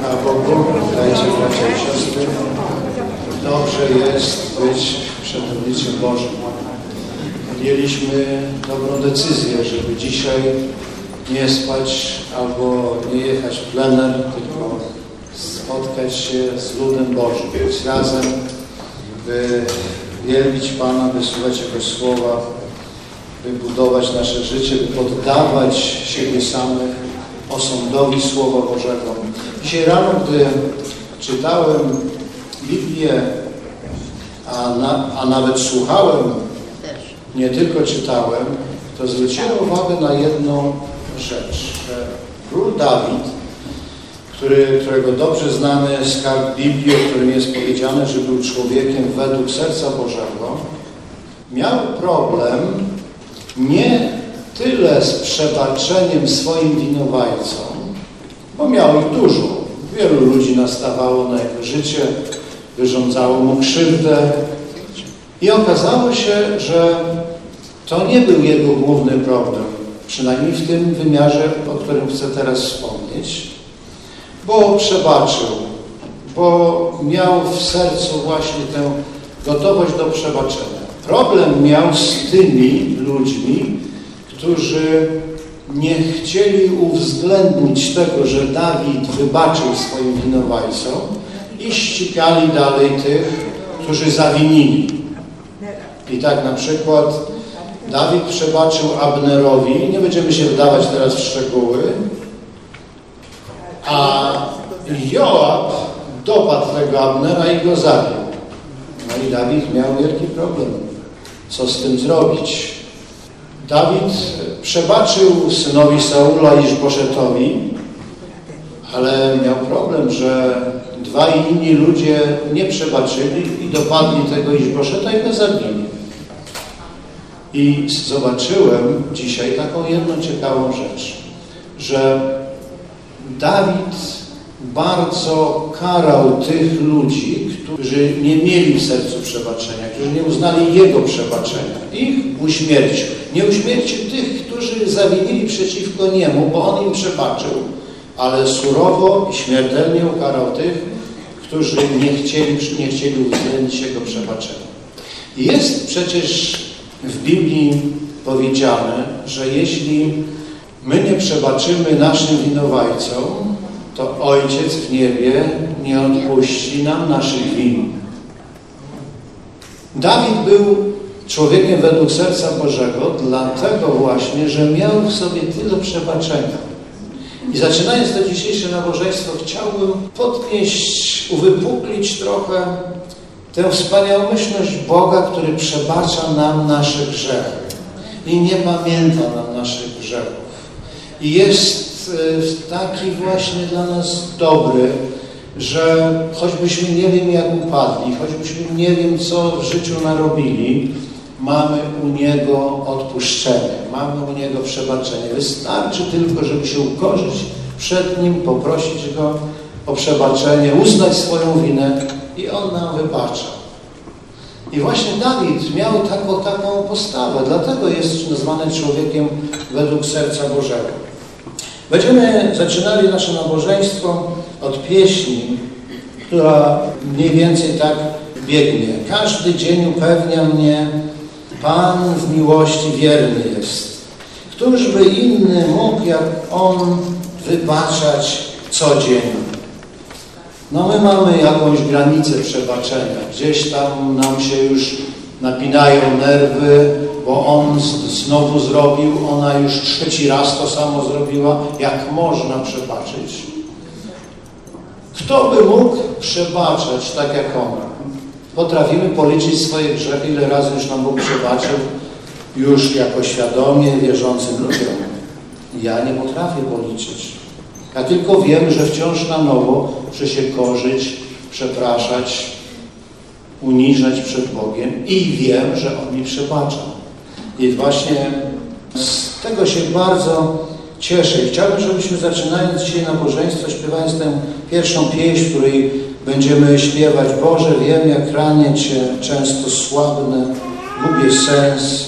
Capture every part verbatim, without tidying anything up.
Chwała Bogu, dajcie bracia i siostry. Dobrze jest być przed obliczem Bożym. Podjęliśmy dobrą decyzję, żeby dzisiaj nie spać albo nie jechać w plener, tylko spotkać się z ludem Bożym, być razem, by wielbić Pana, by słuchać Jego słowa, by budować nasze życie, by poddawać siebie samych osądowi Słowa Bożego. Dzisiaj rano, gdy czytałem Biblię, a, na, a nawet słuchałem, nie tylko czytałem, to zwróciłem uwagę na jedną rzecz, że król Dawid, który, którego dobrze znany skarb Biblii, o którym jest powiedziane, że był człowiekiem według serca Bożego, miał problem nie tyle z przebaczeniem swoim winowajcom, bo miał ich dużo. Wielu ludzi nastawało na jego życie, wyrządzało mu krzywdę i okazało się, że to nie był jego główny problem, przynajmniej w tym wymiarze, o którym chcę teraz wspomnieć, bo przebaczył, bo miał w sercu właśnie tę gotowość do przebaczenia. Problem miał z tymi ludźmi, którzy nie chcieli uwzględnić tego, że Dawid wybaczył swoim winowajcom i ścigali dalej tych, którzy zawinili. I tak na przykład Dawid przebaczył Abnerowi, nie będziemy się wdawać teraz w szczegóły, a Joab dopadł tego Abnera i go zabił. No i Dawid miał wielki problem. Co z tym zrobić? Dawid przebaczył synowi Saula Iszboszetowi, ale miał problem, że dwaj inni ludzie nie przebaczyli i dopadli tego Iszboszeta i go zabili. I zobaczyłem dzisiaj taką jedną ciekawą rzecz, że Dawid bardzo karał tych ludzi, którzy nie mieli w sercu przebaczenia, którzy nie uznali Jego przebaczenia. Ich uśmiercił. Nie uśmiercił tych, którzy zawinili przeciwko Niemu, bo On im przebaczył, ale surowo i śmiertelnie ukarał tych, którzy nie chcieli, nie chcieli uwzględnić Jego przebaczenia. I jest przecież w Biblii powiedziane, że jeśli my nie przebaczymy naszym winowajcom, to Ojciec w niebie nie odpuści nam naszych win. Dawid był człowiekiem według serca Bożego, dlatego właśnie, że miał w sobie tyle przebaczenia. I zaczynając to dzisiejsze nabożeństwo, chciałbym podnieść, uwypuklić trochę tę wspaniałomyślność Boga, który przebacza nam nasze grzechy i nie pamięta nam naszych grzechów. I jest taki właśnie dla nas dobry, że choćbyśmy nie wiem jak upadli, choćbyśmy nie wiem co w życiu narobili, mamy u Niego odpuszczenie, mamy u Niego przebaczenie. Wystarczy tylko, żeby się ukorzyć przed Nim, poprosić Go o przebaczenie, uznać swoją winę i On nam wybacza. I właśnie Dawid miał taką, taką postawę, dlatego jest nazwany człowiekiem według serca Bożego. Będziemy zaczynali nasze nabożeństwo od pieśni, która mniej więcej tak biegnie. Każdy dzień upewnia mnie, Pan w miłości wierny jest. Któż by inny mógł jak On wybaczać codziennie? No my mamy jakąś granicę przebaczenia. Gdzieś tam nam się już napinają nerwy, bo on znowu zrobił, ona już trzeci raz to samo zrobiła. Jak można przebaczyć? Kto by mógł przebaczać tak jak ona? Potrafimy policzyć swoje grzechy, ile razy już nam Bóg przebaczył, już jako świadomie wierzącym ludziom. Ja nie potrafię policzyć. Ja tylko wiem, że wciąż na nowo muszę się korzyć, przepraszać, uniżać przed Bogiem i wiem, że On mi przebacza. I właśnie z tego się bardzo cieszę. I chciałbym, żebyśmy zaczynając dzisiaj nabożeństwo, śpiewając tę pierwszą pieśń, w której będziemy śpiewać: Boże, wiem, jak ranię Cię, często słabnę, gubię sens,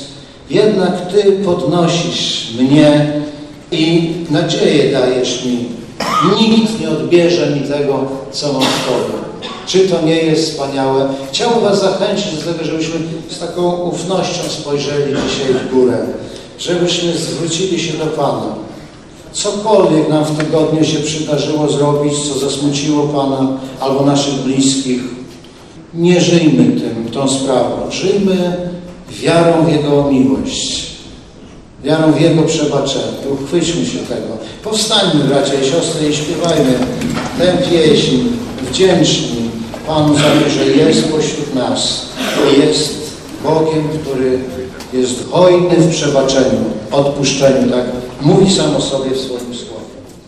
jednak Ty podnosisz mnie i nadzieję dajesz mi. nikt nie odbierze mi tego, co mam w Tobie. Czy to nie jest wspaniałe? Chciałbym Was zachęcić do tego, żebyśmy z taką ufnością spojrzeli dzisiaj w górę, żebyśmy zwrócili się do Pana. Cokolwiek nam w tygodniu się przydarzyło zrobić, co zasmuciło Pana albo naszych bliskich, nie żyjmy tym, tą sprawą. Żyjmy wiarą w Jego miłość, wiarą w Jego przebaczenie. Uchwyćmy się tego. Powstańmy, bracia i siostry, i śpiewajmy tę pieśń wdzięczni Panu za to, że jest pośród nas. Jest Bogiem, który jest hojny w przebaczeniu, odpuszczeniu. Tak mówi sam o sobie w swoim słowie.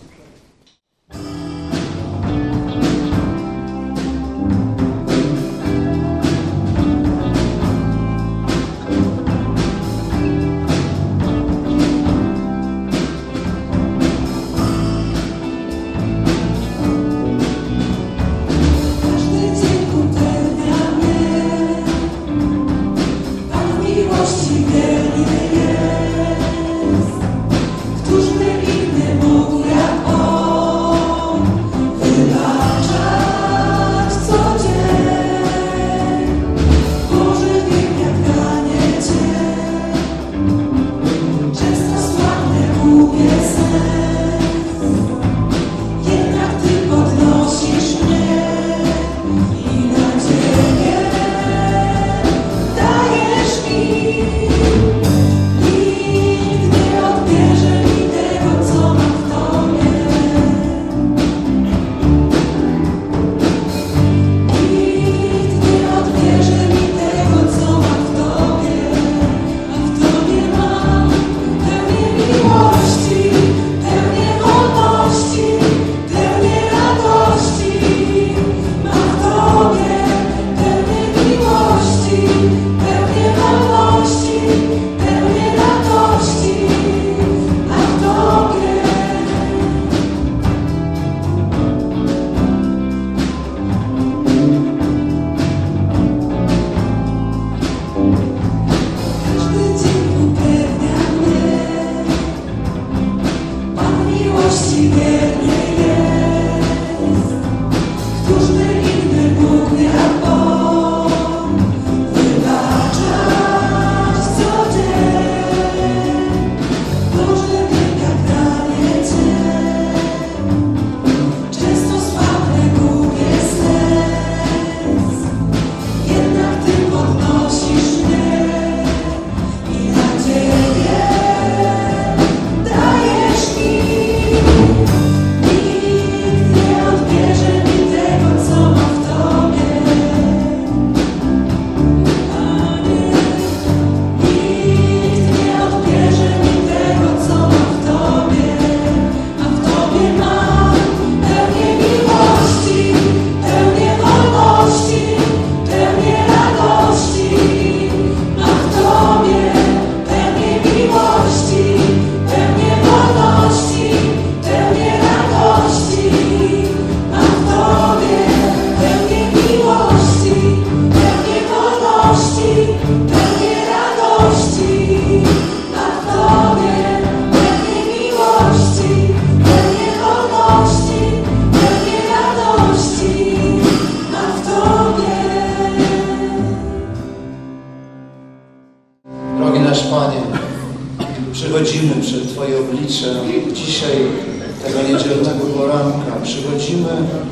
Przychodzimy przed Twoje oblicze dzisiaj, tego niedzielnego poranka. Przychodzimy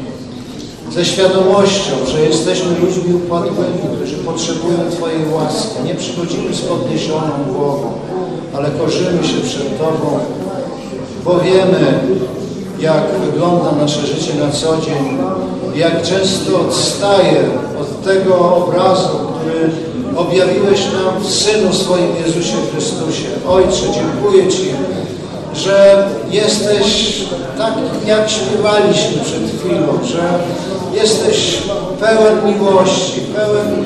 ze świadomością, że jesteśmy ludźmi upadłymi, którzy potrzebują Twojej łaski. Nie przychodzimy z podniesioną głową, ale korzymy się przed Tobą, bo wiemy, jak wygląda nasze życie na co dzień, jak często odstaje od tego obrazu, który objawiłeś nam w Synu swoim Jezusie Chrystusie. Ojcze, dziękuję Ci, że jesteś tak, jak śpiewaliśmy przed chwilą, że jesteś pełen miłości, pełen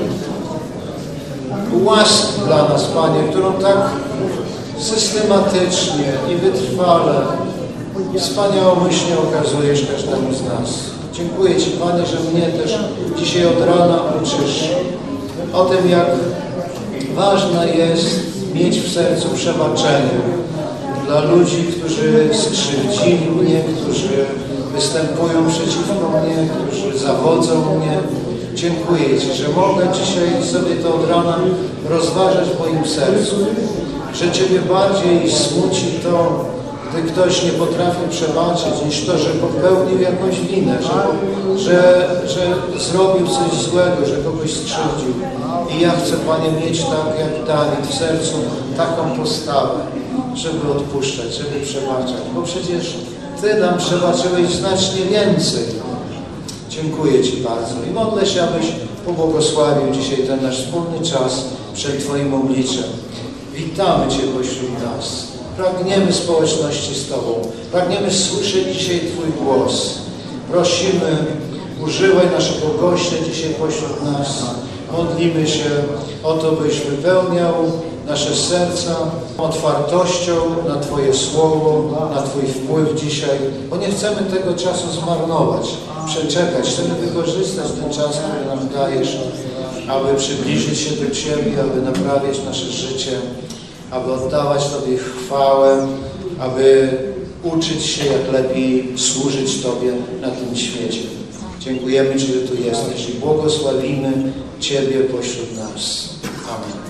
łaski dla nas, Panie, którą tak systematycznie i wytrwale, wspaniałomyślnie okazujesz każdemu z nas. Dziękuję Ci, Panie, że mnie też dzisiaj od rana uczysz o tym, jak ważne jest mieć w sercu przebaczenie dla ludzi, którzy skrzywdzili mnie, którzy występują przeciwko mnie, którzy zawodzą mnie. Dziękuję Ci, że mogę dzisiaj sobie to od rana rozważać w moim sercu, że Ciebie bardziej smuci to, gdy ktoś nie potrafi przebaczyć, niż to, że popełnił jakąś winę, że, że, że zrobił coś złego, że kogoś skrzywdził. I ja chcę, Panie, mieć tak jak Dawid w sercu taką postawę, żeby odpuszczać, żeby przebaczać, bo przecież Ty nam przebaczyłeś znacznie więcej. Dziękuję Ci bardzo i modlę się, abyś pobłogosławił dzisiaj ten nasz wspólny czas przed Twoim obliczem. Witamy Cię pośród nas. Pragniemy społeczności z Tobą. Pragniemy słyszeć dzisiaj Twój głos. Prosimy, używaj naszego gościa dzisiaj pośród nas. Modlimy się o to, byś wypełniał nasze serca otwartością na Twoje słowo, na Twój wpływ dzisiaj, bo nie chcemy tego czasu zmarnować, przeczekać. Chcemy wykorzystać ten czas, który nam dajesz, aby przybliżyć się do Ciebie, aby naprawiać nasze życie, aby oddawać Tobie chwałę, aby uczyć się, jak lepiej służyć Tobie na tym świecie. Dziękujemy Ci, że tu jesteś i błogosławimy Ciebie pośród nas. Amen.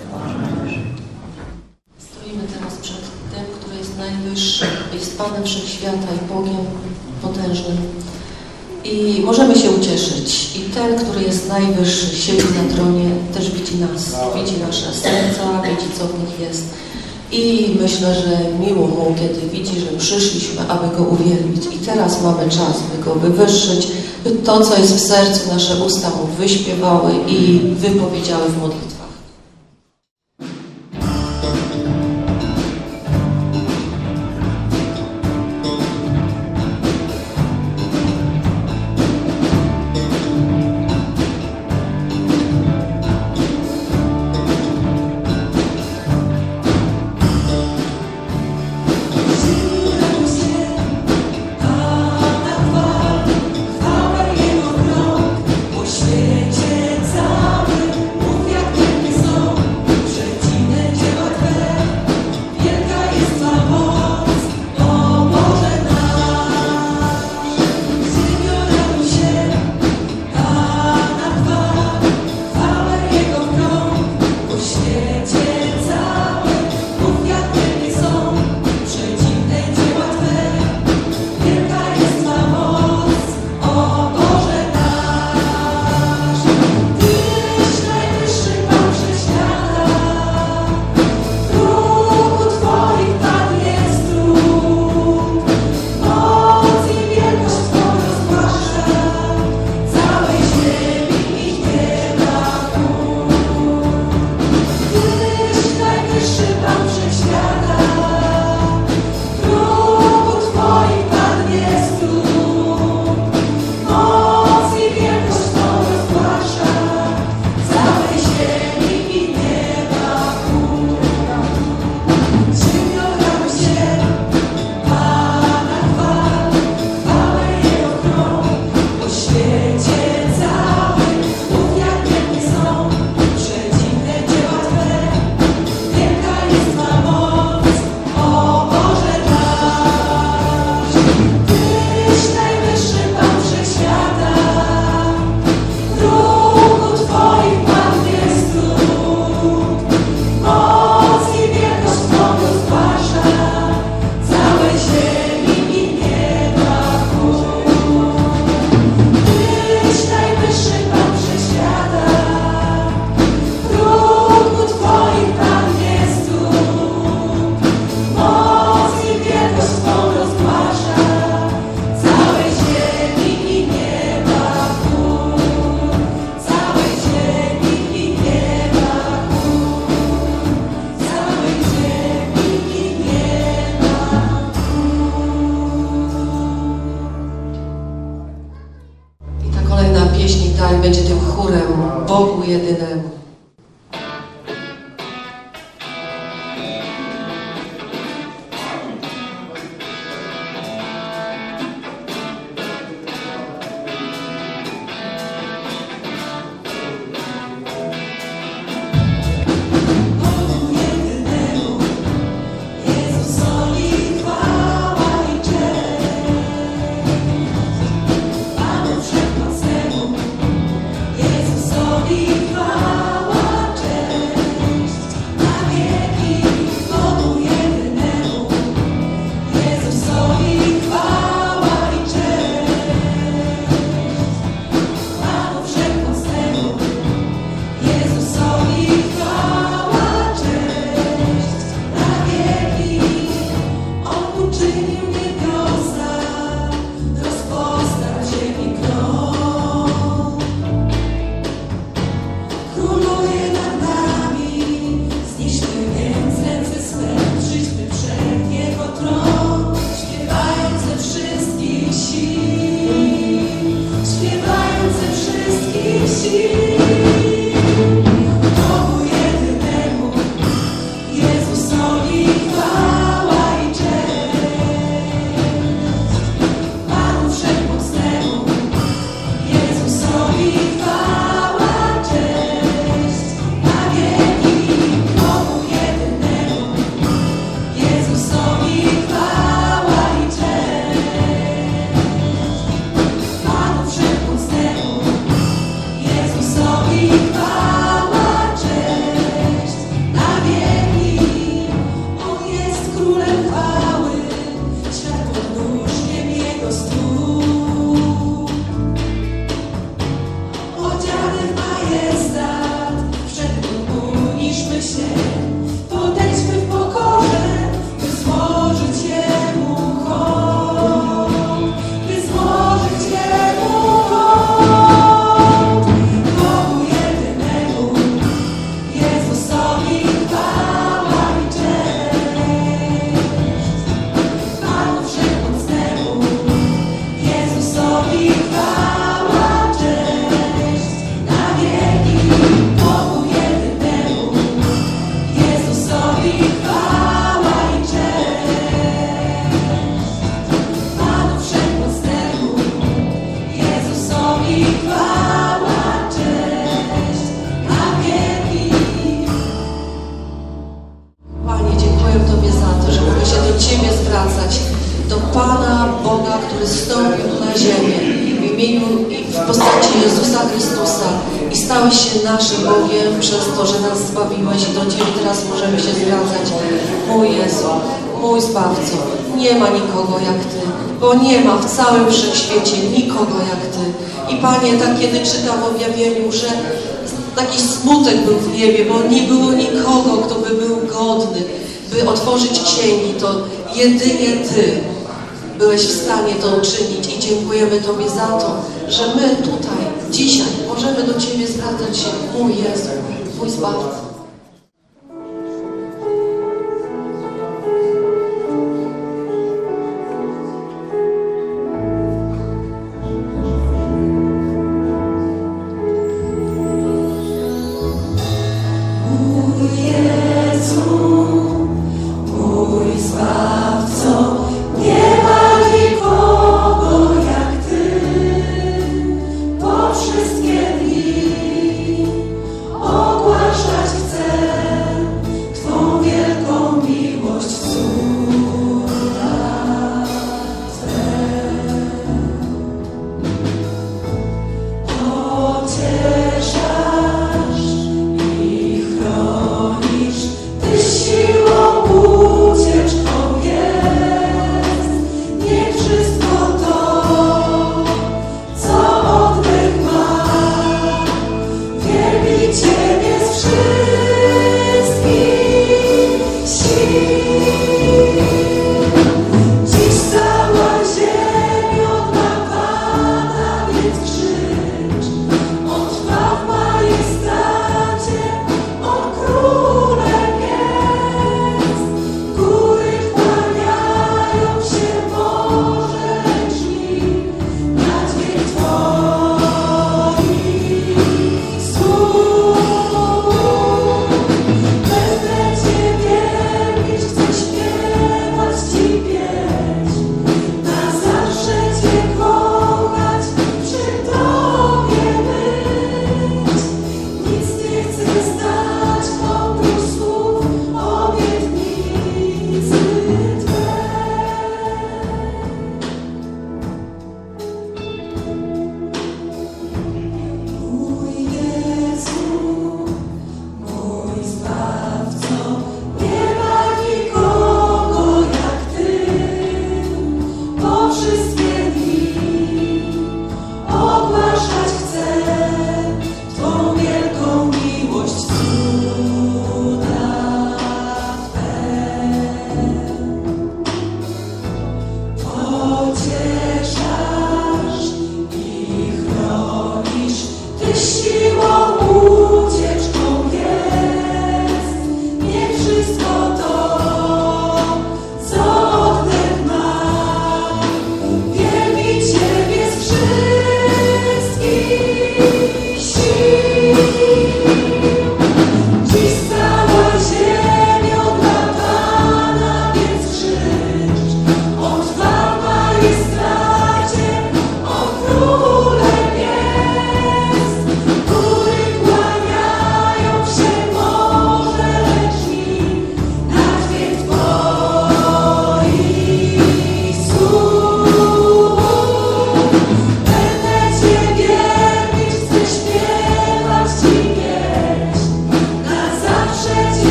Stoimy teraz przed tym, który jest najwyższy, jest Panem Wszechświata i Bogiem potężnym. I możemy się ucieszyć. I ten, który jest najwyższy, siedzi na tronie, też widzi nas, widzi nasze serca, widzi, co w nich jest. I myślę, że miło Mu, kiedy widzi, że przyszliśmy, aby Go uwielbić. I teraz mamy czas, by Go wywyższyć, by to, co jest w sercu, nasze usta Mu wyśpiewały i wypowiedziały w modlitwach. Będzie tym chórem Bogu jedynemu. do Pana Boga, który stąpił na ziemię w imieniu i w postaci Jezusa Chrystusa i stałeś się naszym Bogiem przez to, że nas zbawiłeś i do Ciebie teraz możemy się zwracać. Mój Jezu, mój Zbawco, nie ma nikogo jak Ty, bo nie ma w całym wszechświecie nikogo jak Ty. I Panie, tak kiedy czytam w objawieniu, że taki smutek był w niebie, bo nie było nikogo, kto by był godny, by otworzyć księgi, to jedynie Ty byłeś w stanie to uczynić i dziękujemy Tobie za to, że my tutaj, dzisiaj możemy do Ciebie zwracać się, mój Jezu, mój Zbawca. Wszystkie dni ogłaszać chcę.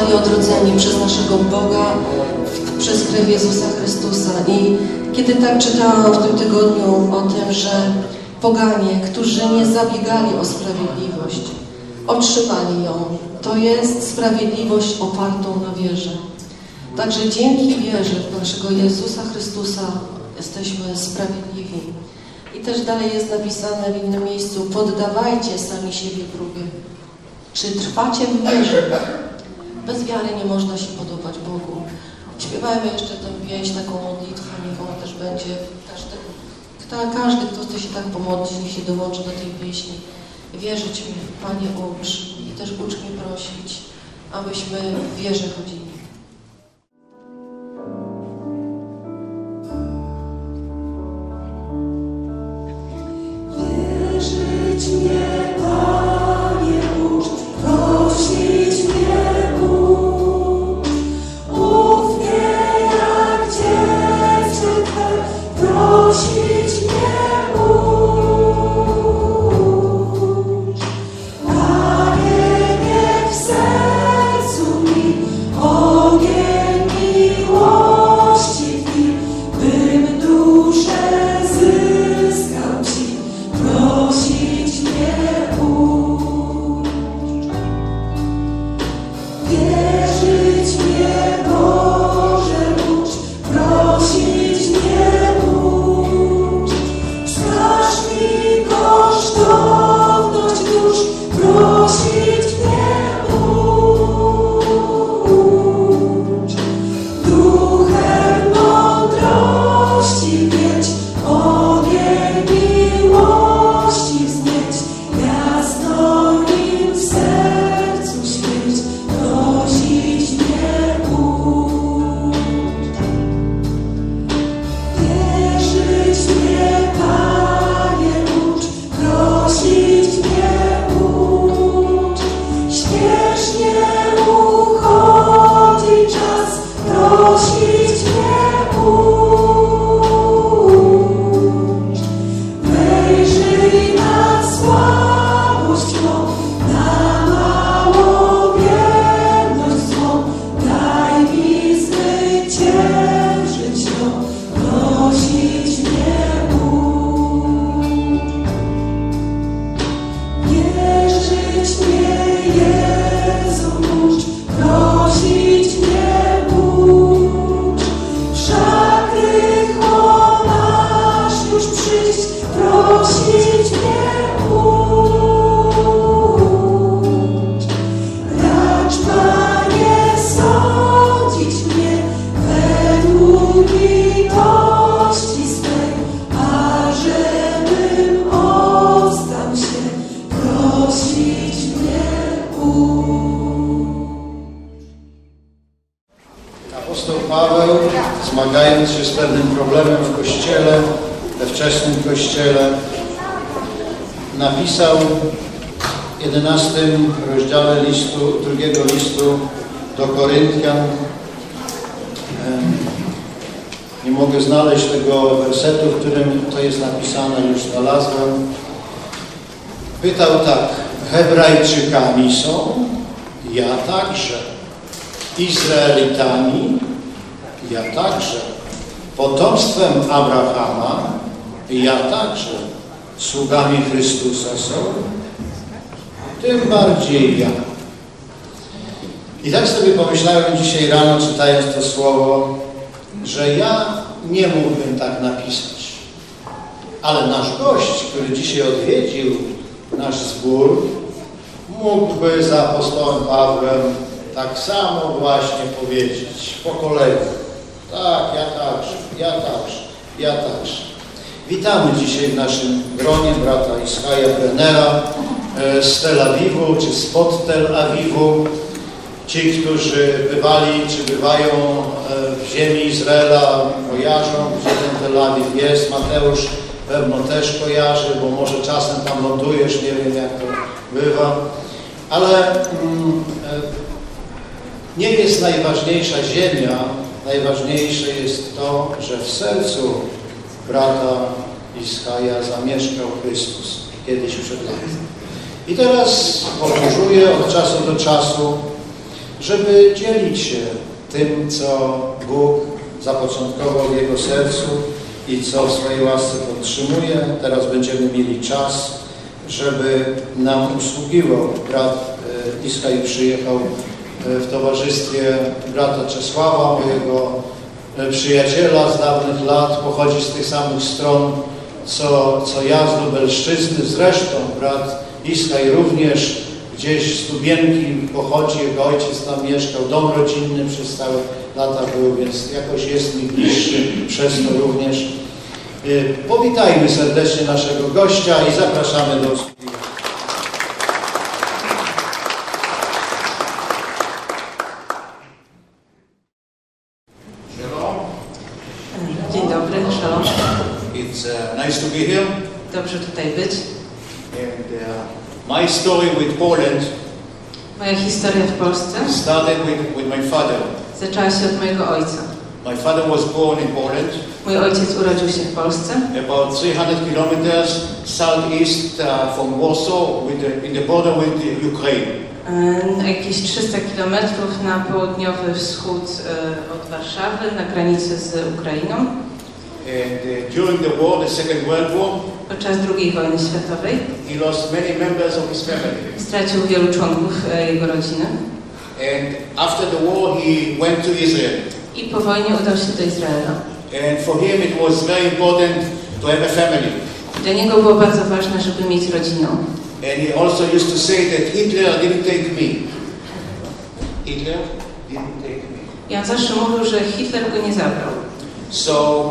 zostali odrodzeni przez naszego Boga, w, przez krew Jezusa Chrystusa. I kiedy tak czytałam w tym tygodniu o tym, że poganie, którzy nie zabiegali o sprawiedliwość, otrzymali ją. To jest sprawiedliwość opartą na wierze. Także dzięki wierze w naszego Jezusa Chrystusa jesteśmy sprawiedliwi. I też dalej jest napisane w innym miejscu: poddawajcie sami siebie próbie. Czy trwacie w wierze? Bez wiary nie można się podobać Bogu. Śpiewajmy jeszcze tę pieśń, taką modlitwę, niech ona też będzie każdy, kto, każdy, kto chce się tak pomodlić, niech się dołączy do tej pieśni. Wierzyć mi, Panie, ucz i też ucz mnie prosić, abyśmy w wierze chodzili. Wierzyć mnie, Panie, ucz, prosić mnie ucz. Mów mnie jak dziewczynkę, prosić mnie ucz. Panie, niech w sercu mi ogień miłości Twi, bym duszę zyskał Ci, prosić mnie ucz. Wierzyć mnie, Boże, ucz, prosić mnie ucz. Wskaż mi kosztowność dusz, prosić mnie ucz. Duchem mądrości mieć, ogień miłości wznieć, jasno nim w sercu świeć, prosić mnie ucz. Wierzyć mnie, Panie, ucz, prosić mnie ucz. Śpiesznie uchodzi czas, prosić mnie ucz. Wejrzyj na słabość mą, na małowierność swą, daj mi zwyciężyć ją, prosić mnie ucz. Wierzyć mnie, Jezu, ucz, prosić mnie ucz. Wszak rychło masz już przyjść, prosić mnie ucz. Racz, Panie, sądzić mnie według litości swej, ażebym ostał się, prosić mnie ucz. Apostoł Paweł, zmagając się z pewnym problemem w Kościele, we wczesnym Kościele, napisał w jedenastym rozdziale listu, drugiego listu do Koryntian. Em, Nie mogę znaleźć tego wersetu, w którym to jest napisane, już znalazłem. Pytał tak: Hebrajczykami są? Ja także. Izraelitami? Ja także. Potomstwem Abrahama? Ja także. Sługami Chrystusa są? Tym bardziej ja. I tak sobie pomyślałem dzisiaj rano, czytając to słowo, że ja nie mógłbym tak napisać. Ale nasz gość, który dzisiaj odwiedził nasz zbór, mógłby za apostołem Pawłem tak samo właśnie powiedzieć, po kolei. Tak, ja także, ja także, ja także. Witamy dzisiaj w naszym gronie brata Ischaja Brennera z Tel Awiwu, czy spod Tel Awiwu. Ci, którzy bywali, czy bywają w ziemi Izraela, kojarzą, gdzie ten Tel Awiw jest. Mateusz pewno też kojarzy, bo może czasem tam lądujesz, nie wiem jak to bywa. Ale mm, nie jest najważniejsza ziemia, najważniejsze jest to, że w sercu brata Ischaja zamieszkał Chrystus kiedyś przed laty. I teraz podróżuje od czasu do czasu żeby dzielić się tym, co Bóg zapoczątkował w jego sercu i co w swojej łasce podtrzymuje. Teraz będziemy mieli czas, żeby nam usługiwał. Brat Iskaj przyjechał w towarzystwie brata Czesława, mojego przyjaciela z dawnych lat, pochodzi z tych samych stron, co, co ja z Lubelszczyzny. Zresztą brat Iskaj również gdzieś z Lubienki pochodzi, jego ojciec tam mieszkał, dom rodzinny przez całe lata był, więc jakoś jest mi bliższy przez to również. Powitajmy serdecznie naszego gościa i zapraszamy do usługi. Dzień dobry, shalom. It's uh, nice to be here. Dobrze tutaj być. And uh, my story with Poland Moja historia w Polsce started with, with my father. zaczęła się od mojego ojca. My father was born in Poland, Mój ojciec urodził się w Polsce, about three hundred kilometers southeast uh, from Warsaw, with the, in the border with the Ukraine. e, jakieś trzysta kilometrów na południowy wschód e, od Warszawy, na granicy z Ukrainą. And uh, during the war, the Second World War, Podczas drugiej wojny światowej he lost many members of his family. stracił wielu członków e, jego rodziny. And after the war, he went to Israel. I po wojnie udał się do Izraela. And for him, it was very important to have a family. Dla niego było bardzo ważne, żeby mieć rodzinę. And he also used to say that Hitler didn't take me. Hitler didn't take me. I on zawsze mówił, że Hitler go nie zabrał. So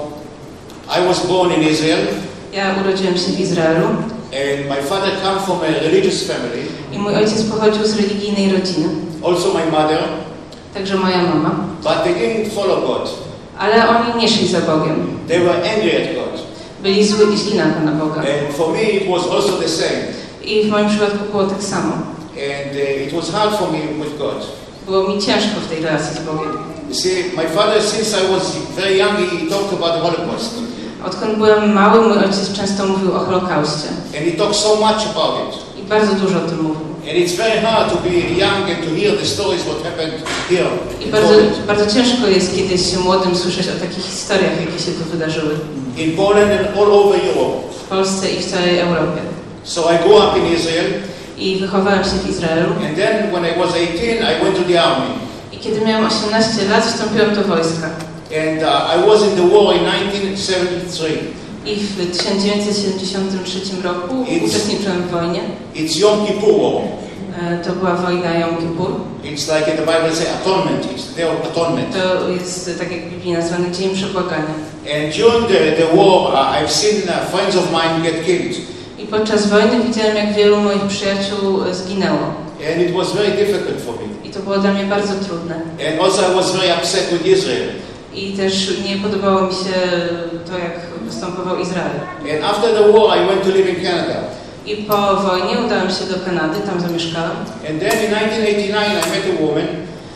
I was born in Israel, Ja urodziłem się w Izraelu and my father came from a religious family. i mój ojciec pochodził z religijnej rodziny. Also my mother, Także moja mama. but they didn't follow God. Ale oni nie szli za Bogiem. They were angry at God. Byli zły i źli na Pana Boga. And for me, it was also the same. I w moim przypadku było tak samo. And uh, it was hard for me with God. Było mi ciężko w tej relacji z Bogiem. You see, my father, since I was very young, he talked about the Holocaust. Odkąd byłem mały, mój ojciec często mówił o Holokauście. And he talked so much about it. I bardzo dużo o tym mówił. And it's very hard to be young and to hear the stories what happened here. I in bardzo, Poland. bardzo ciężko jest kiedyś się młodym słyszeć o takich historiach, jakie się tu wydarzyły. In Poland and all over Europe. W Polsce i w całej Europie. So I grew up in Israel. I wychowałem się w Izraelu. And then when I was eighteen, I went to the army. I kiedy miałem osiemnaście lat, wstąpiłem do wojska. And uh, I was in the war in nineteen seventy-three. I w tysiąc dziewięćset siedemdziesiątym trzecim roku It's- uczestniczyłem w wojnie. It's Yom Kippur War. E, To była wojna Jom Kippur. It's like in the Bible say atonement. It's their atonement. To jest, tak jak w Biblii nazwany Dzień Przebłagania. And during the, the war, uh, I've seen uh, friends of mine get killed. I podczas wojny widziałem, jak wielu moich przyjaciół e, zginęło. And it was very difficult for me. I to było dla mnie bardzo trudne. And also I was very upset with Israel. I też nie podobało mi się to, jak występował Izrael. And after the war, I went to live in Canada. I po wojnie udałem się do Kanady, tam zamieszkałem. And then in nineteen eighty-nine, I met a woman.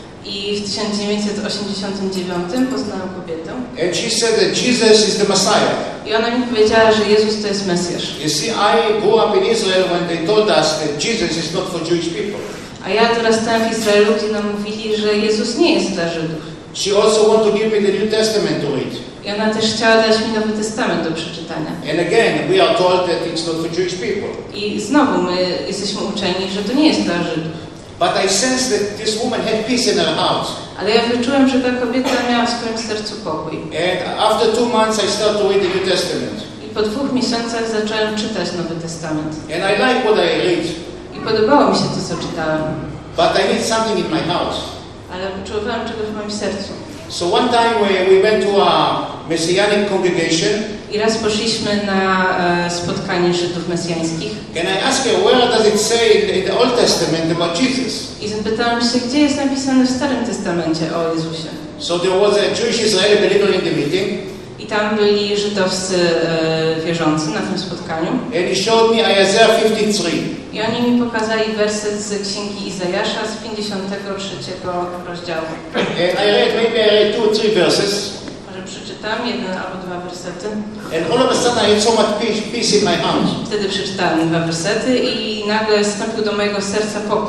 I w tysiąc dziewięćset osiemdziesiątym dziewiątym poznałem kobietę. And she said that Jesus is the Messiah. I ona mi powiedziała, że Jezus to jest Mesjasz. You see, I grew up in Israel when they told us that Jesus is not for Jewish people. A ja dorastałem w Izraelu, gdzie nam mówili, że Jezus nie jest dla Żydów. She also wanted to give me the New Testament to read. I ona też chciała dać mi Nowy Testament do przeczytania. And again, we are told that it's not for Jewish people. I znowu my jesteśmy uczeni, że to nie jest dla Żydów. But I sensed that this woman had peace in her heart. Ale ja wyczułem, że ta kobieta miała w swoim sercu pokój. And after two months, I started to read the New Testament. I po dwóch miesiącach zacząłem czytać Nowy Testament. And I like what I read. I podobało mi się to, co czytałem. But I need something in my heart. Ale potrzebowałem czegoś w moim sercu. So one time we, we went to a Messianic congregation. I raz poszliśmy na e, spotkanie Żydów mesjańskich. And I asked her, where does it say in, in the Old Testament about Jesus? I zapytałem się, gdzie jest napisane w Starym Testamencie o Jezusie. So there was a Jewish Israeli believer in the meeting. I tam byli żydowscy e, wierzący na tym spotkaniu. And he showed me Isaiah fifty-three. I oni mi pokazali werset z Księgi Izajasza z pięćdziesiątego trzeciego rozdziału. And I read, maybe I read two or three verses. Może przeczytam jeden albo dwa wersety. And all of a sudden I had so much peace, peace in my heart. Wtedy przeczytałem dwa wersety i nagle wstąpił do mojego serca pokój.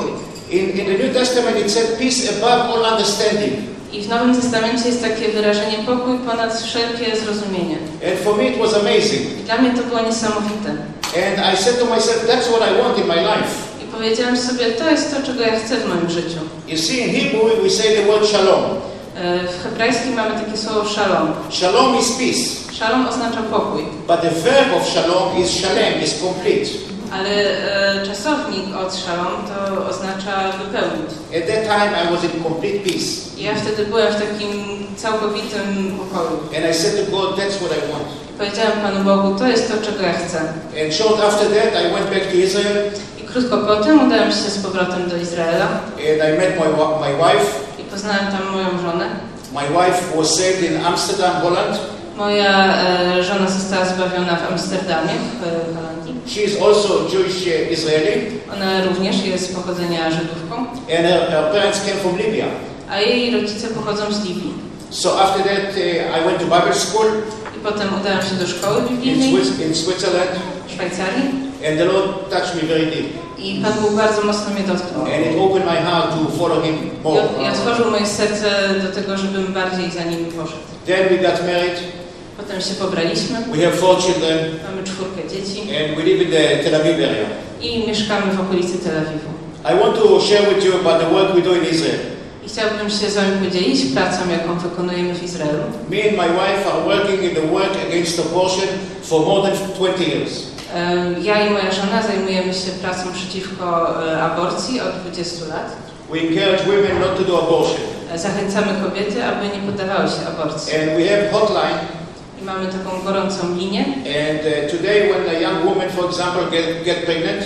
In, in the New Testament it said peace above all understanding. I w Nowym Testamencie jest takie wyrażenie pokój ponad wszelkie zrozumienie. And for me it was amazing. I dla mnie to było niesamowite. And I said to myself, that's what I want in my life. I powiedziałam sobie, to jest to, czego ja chcę w moim życiu. You see, in Hebrew we say the word shalom. W hebrajskim mamy takie słowo shalom. Shalom is peace. Shalom oznacza pokój. But the verb of shalom is shalem, is complete. Ale e, czasownik od shalom to oznacza wypełnić. At that time I was in complete peace. I ja wtedy byłem w takim całkowitym pokoju. And I said to God, that's what I want. I powiedziałem Panu Bogu, to jest to, czego ja chcę. And short after that I went back to Israel. I krótko potem udałem się z powrotem do Izraela. And I met my, my wife. I poznałem tam moją żonę. My wife was saved in Amsterdam, Holland. Moja e, żona została zbawiona w Amsterdamie, w e, Holandii. She is also Jewish uh, Israeli. Ona również jest z pochodzenia Żydówką. And her, her parents came from Libya. A jej rodzice pochodzą z Libii. So after that uh, I went to Bible school. I potem udałem się do szkoły In, biblijnej Swiss, in Switzerland. w Szwajcarii. And the Lord touched me very deep. I Pan Bóg bardzo mocno mnie dotknął. And it opened my heart to follow Him more. I otworzył moje serce do tego, żebym bardziej za nim poszedł. Then we got married. Potem się pobraliśmy. We have four children. Mamy czwórkę dzieci. And we live in the Tel Aviv area. I mieszkamy w okolicy Tel Awiwu. I want to share with you about the work we do in Israel. I chciałbym się z Wami podzielić pracą, jaką wykonujemy w Izraelu. Me and my wife are working in the work against abortion for more than twenty years. Ja i moja żona zajmujemy się pracą przeciwko aborcji od dwudziestu lat. We encourage women not to do abortion. Zachęcamy kobiety, aby nie poddawały się aborcji. And we have hotline. I mamy taką gorącą linię. And uh, today when a young woman, for example, get, get pregnant,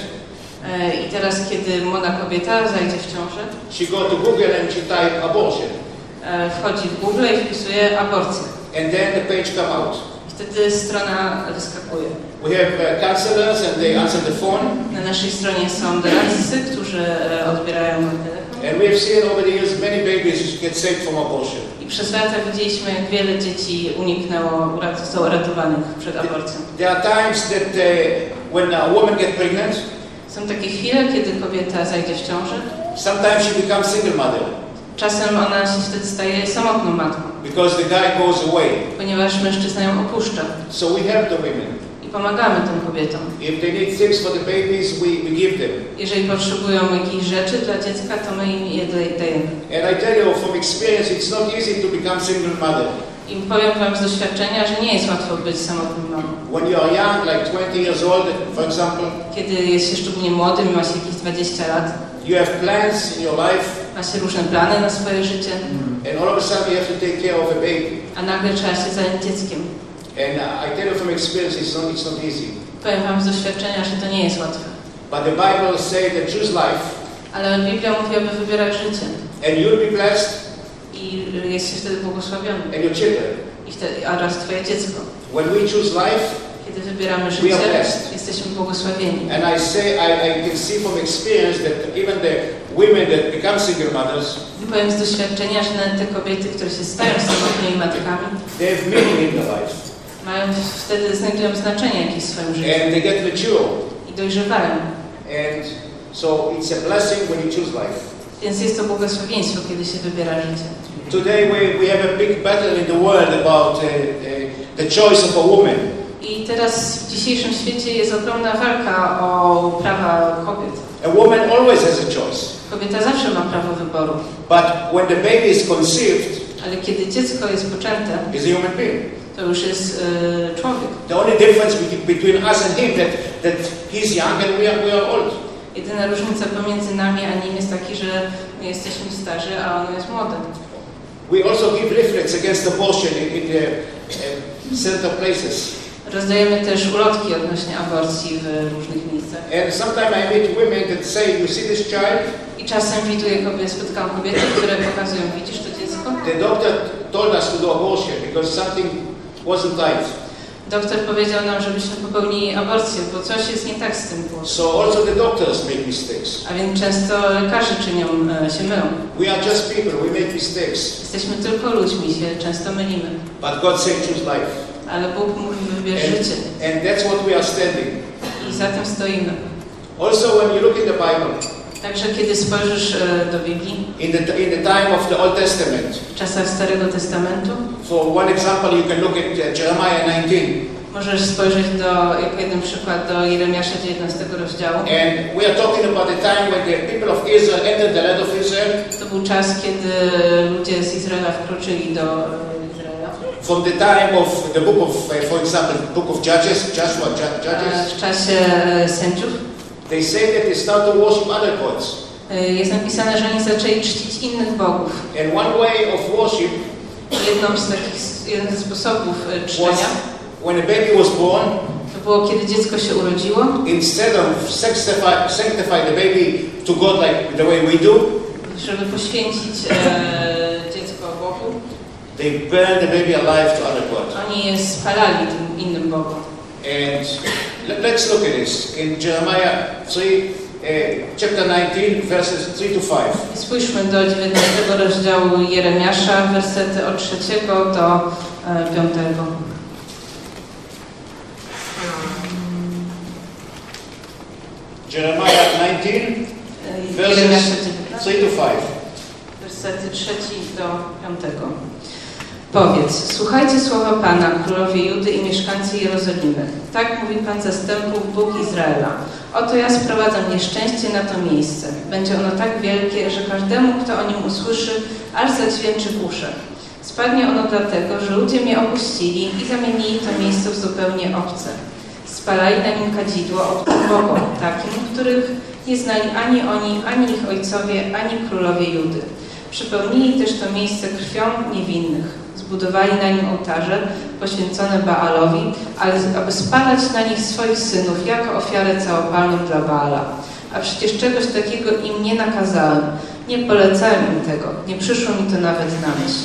I teraz, kiedy młoda kobieta zajdzie w ciążę, she go to Google and she type abortion. Wchodzi w Google i wpisuje aborcję. And then the page come out. Wtedy strona wyskakuje. We have uh, counselors and they answer the phone. Na naszej stronie są doradcy, którzy odbierają telefon. And we have seen over the years many babies get saved from abortion. I przez lata widzieliśmy, jak wiele dzieci uniknęło, zostało ratowanych przed aborcją. There are times that uh, when a woman get pregnant, są takie chwile, kiedy kobieta zajdzie w ciążę. Sometimes she becomes single mother. Czasem ona się wtedy staje samotną matką. Because the guy goes away. Ponieważ mężczyzna ją opuszcza. So we help the women. I pomagamy tym kobietom. If they need things for the babies, we, we give them. Jeżeli potrzebują jakichś rzeczy dla dziecka, to my im je dajemy. And I tell you from experience, it's not easy to become single mother. I powiem Wam z doświadczenia, że nie jest łatwo być samotną mamą. When you are young, like twenty years old, for example, kiedy jest się szczególnie młodym i ma się jakieś dwadzieścia lat, you have plans in your life, ma się różne plany na swoje życie, and all of a sudden you have to take care of a baby. A nagle trzeba się zająć dzieckiem. And uh, I tell you from experience, it's not, it's not easy. Powiem Wam z doświadczenia, że to nie jest łatwe. But the Bible says that choose life. Ale Biblia mówi, aby wybierać życie. And you'll be blessed. I jest się wtedy błogosławiony. And your children. I wtedy, a oraz Twoje dziecko. When we choose life, kiedy wybieramy życie, jesteśmy błogosławieni. And I say, I, I can see from experience that even the women that become single mothers, I powiem z doświadczenia, że nawet te kobiety, które się stają samotnymi matkami, they have meaning in their life. Mają wtedy znajdują znaczenie jakieś w swoim życiu. And they get mature. I dojrzewają. And so it's a blessing when you choose life. Więc jest to błogosławieństwo, kiedy się wybiera życie. Today we, we have a big battle in the world about uh, uh, the choice of a woman. I teraz w dzisiejszym świecie jest ogromna walka o prawa kobiet. A woman always has a choice. Kobieta zawsze ma prawo wyboru. But when the baby is conceived, ale kiedy dziecko jest poczęte, is a human being. To już jest y, człowiek. The only difference between us and him that that he's young and we are we are old. Jedyna różnica pomiędzy nami a nim jest taki, że my jesteśmy starzy, a on jest młody. We also give leaflets against abortion in, in the uh, center places. Rozdajemy też ulotki odnośnie aborcji w różnych miejscach. And sometimes I meet women that say, you see this child? I czasem widuję kobiety, spotykam kobiety, które pokazują, widzisz to dziecko? The doctor told us to do abortion because something wasn't right. Doktor powiedział nam, żebyśmy popełnili aborcję, bo coś jest nie tak z tym głosem. So also the doctors make mistakes. A więc często lekarze czynią, się mylą. We are just people, we make mistakes. Jesteśmy tylko ludźmi, się często mylimy. But God said choose life. Ale Bóg mówi, wybierz życie. And that's what we are standing. I za tym stoimy. Also when you look in the Bible, Także kiedy spojrzysz e, do Biblii, in the, in the time of the Old Testament, w czasach Starego Testamentu, for one example, you can look at uh, Jeremiah nineteen. możesz spojrzeć do, jako jeden przykład, do Jeremiasza dziewiętnastego rozdziału. And we are talking about the time when the people of Israel entered the land of Israel. To był czas, kiedy ludzie z Izraela wkroczyli do Izraela. From the time of the book of, uh, for example, book of Judges, Joshua, Ju- Judges. W czasie sędziów. They say that they start to worship other gods. Jest napisane, że oni zaczęli czcić innych bogów. And one way of worship Jedną z takich, jeden ze sposobów czczenia was when a baby was born. to było, kiedy dziecko się urodziło. Instead of sanctify, sanctify the baby to God like the way we do, Żeby poświęcić e, dziecko Bogu, they burn the baby alive to other gods. oni je spalali tym innym bogom. And let, let's look at this in Jeremiah three, uh, chapter nineteen, verses three to five. Spójrzmy do dziewiętnastego rozdziału Jeremiasza, wersety od trzeciego do e, piątego. Jeremiah nineteen, Jeremiasza verses dziewiętnaście, three to five. wersety trzeci do piątego. Powiedz, słuchajcie słowa Pana, królowie Judy i mieszkańcy Jerozolimy. Tak mówi Pan zastępów, Bóg Izraela. Oto ja sprowadzam nieszczęście na to miejsce. Będzie ono tak wielkie, że każdemu, kto o nim usłyszy, aż zadźwięczy w uszach. Spadnie ono dlatego, że ludzie mnie opuścili i zamienili to miejsce w zupełnie obce. Spalali na nim kadzidło obcym bogom, takim, których nie znali ani oni, ani ich ojcowie, ani królowie Judy. Przypełnili też to miejsce krwią niewinnych. Zbudowali na nim ołtarze poświęcone Baalowi, ale aby spalać na nich swoich synów jako ofiarę całopalną dla Baala. A przecież czegoś takiego im nie nakazałem. Nie polecałem im tego. Nie przyszło mi to nawet na myśl.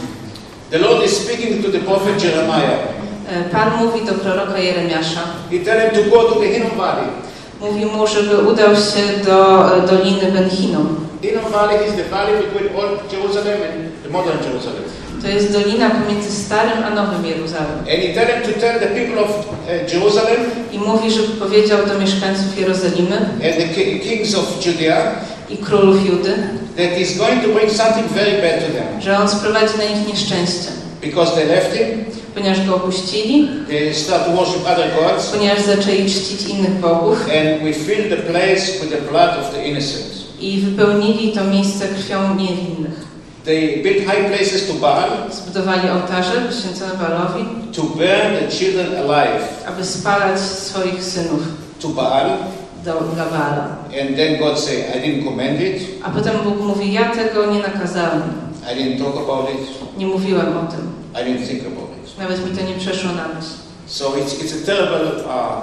The Lord is speaking to the prophet Jeremiah. Pan mówi do proroka Jeremiasza. He tell him to go to the Hinnom Valley. Mówi mu, żeby udał się do Doliny Ben Hinnom. Hinnom Valley is the valley between Old Jerusalem and the modern Jerusalem. To jest dolina pomiędzy Starym a Nowym Jeruzalem. And he tell him to tell the people of uh, Jerusalem I mówi, żeby powiedział do mieszkańców Jerozolimy and the ki- kings of Judea i królów Judy, that he's going to bring something very bad to them. że on sprowadzi na nich nieszczęście. Because they left him, Ponieważ go opuścili, they start to worship other gods, ponieważ zaczęli czcić innych bogów and we fill the place with the blood of the innocent. i wypełnili to miejsce krwią niewinnych. They built high places to Baal, Zbudowali ołtarze poświęcone Baalowi, to burn the children alive aby spalać swoich synów to Baal, do, dla Baala. and then God say, I didn't command it, A potem Bóg mówi, ja tego nie nakazałem, I didn't talk about it, nie mówiłem o tym, I didn't think about it. nawet mi to nie przeszło na myśl. So it's, it's a terrible uh,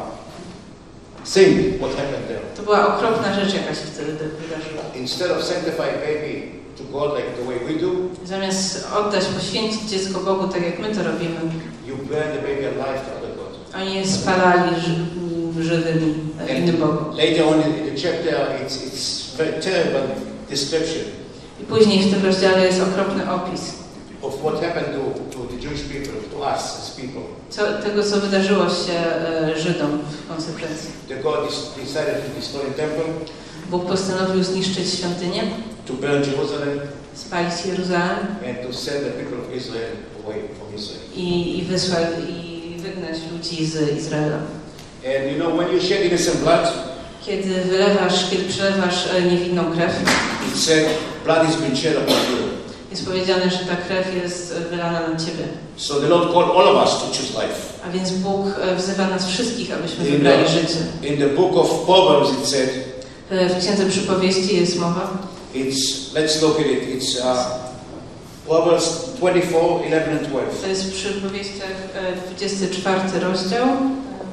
thing what happened there. To była okropna rzecz, jaka się wtedy wydarzyła. Instead of sanctifying baby to God like the way we do, Zamiast oddać, poświęcić dziecko Bogu, tak jak my to robimy, you burn the baby alive to other gods. oni je spalali ży, żywymi innym Bogom. Later on in the chapter, it's, it's very terrible description I później w tym rozdziale jest okropny opis of what happened to, to the Jewish people, to us as people. co, tego, co wydarzyło się e, Żydom w konsekwencji. The God is, decided to destroy the temple, Bóg postanowił zniszczyć świątynię, to burn Jerusalem, spalić Jeruzalem and to send the people of Israel away from Israel. i, i wysłać i wygnać ludzi z Izraela. And you know, when you shed innocent blood, Kiedy wylewasz, kiedy przelewasz e, niewinną krew, it said, blood has been shed upon you. jest powiedziane, że ta krew jest e, wylana na Ciebie. So the Lord called all of us to choose life. A więc Bóg e, wzywa nas wszystkich, abyśmy In wybrali the, życie. in the book of Proverbs it said, E, W Księdze Przypowieści jest mowa. it's, let's look at it, it's uh, Proverbs twenty-four, eleven and twelve. To jest w Przypowieściach e, dwudziesty czwarty rozdział. Uh,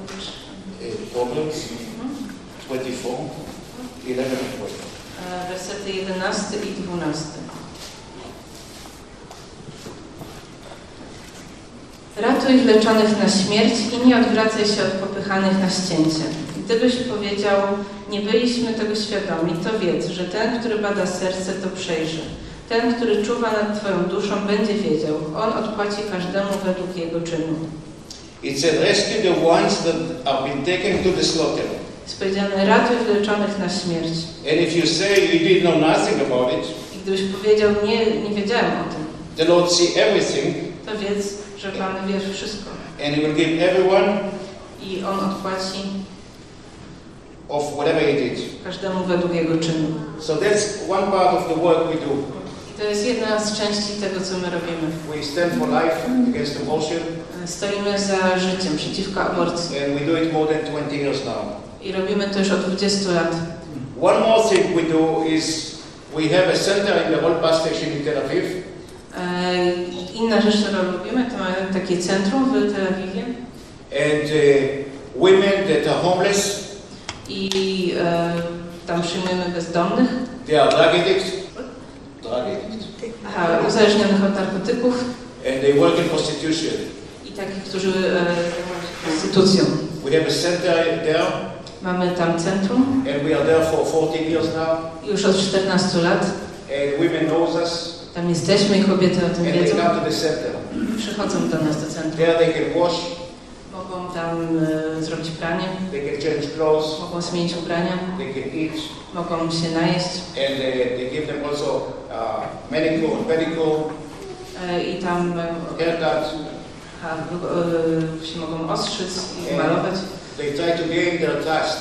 Proverbs twenty-four, eleven and twelve. E, Wersety jedenasty i dwunasty. Ratuj leczonych na śmierć i nie odwracaj się od popychanych na ścięcie. Gdybyś powiedział, nie byliśmy tego świadomi, to wiedz, że ten, który bada serce, to przejrzy. Ten, który czuwa nad Twoją duszą, będzie wiedział. On odpłaci każdemu według jego czynu. It said, rescue the ones that have been taken to the slaughter. Jest powiedziane, ratuj wyleczonych na śmierć. And if you say you did know nothing about it, I gdybyś powiedział, nie, nie wiedziałem o tym, the Lord see everything, to wiedz, że Pan wie wszystko. and He will give everyone I On odpłaci of whatever he did. każdemu według jego czynu. So that's one part of the work we do. I to jest jedna z części tego, co my robimy. We stand for life against abortion, Stoimy za życiem przeciwko aborcji. and we do it more than twenty years now. I robimy to już od dwudziestu lat. One more thing we do is we have a center in the old bus station in Tel Aviv. E, Inna rzecz, którą robimy, to mamy takie centrum w Tel Awiwie. And uh, women that are homeless, I e, tam przyjmujemy bezdomnych, they are drug addicts, drug addicts, aha, uzależnionych od narkotyków and they work in prostitution. i takich, którzy e, zajmują się prostytucją. We have a center there, Mamy tam centrum and we are there for fourteen years now. już od czternastu lat. And women knows us, Tam jesteśmy i kobiety o tym and they wiedzą. come to the center. Przychodzą do nas do centrum. There they can wash, Mogą tam e, zrobić pranie, they can change clothes, mogą zmienić ubrania, they can eat, mogą się najeść and uh, they give them also uh, manicure and pedicure, e, i tam e, haircut. a, e, się mogą ostrzyc i malować They try to gain their trust,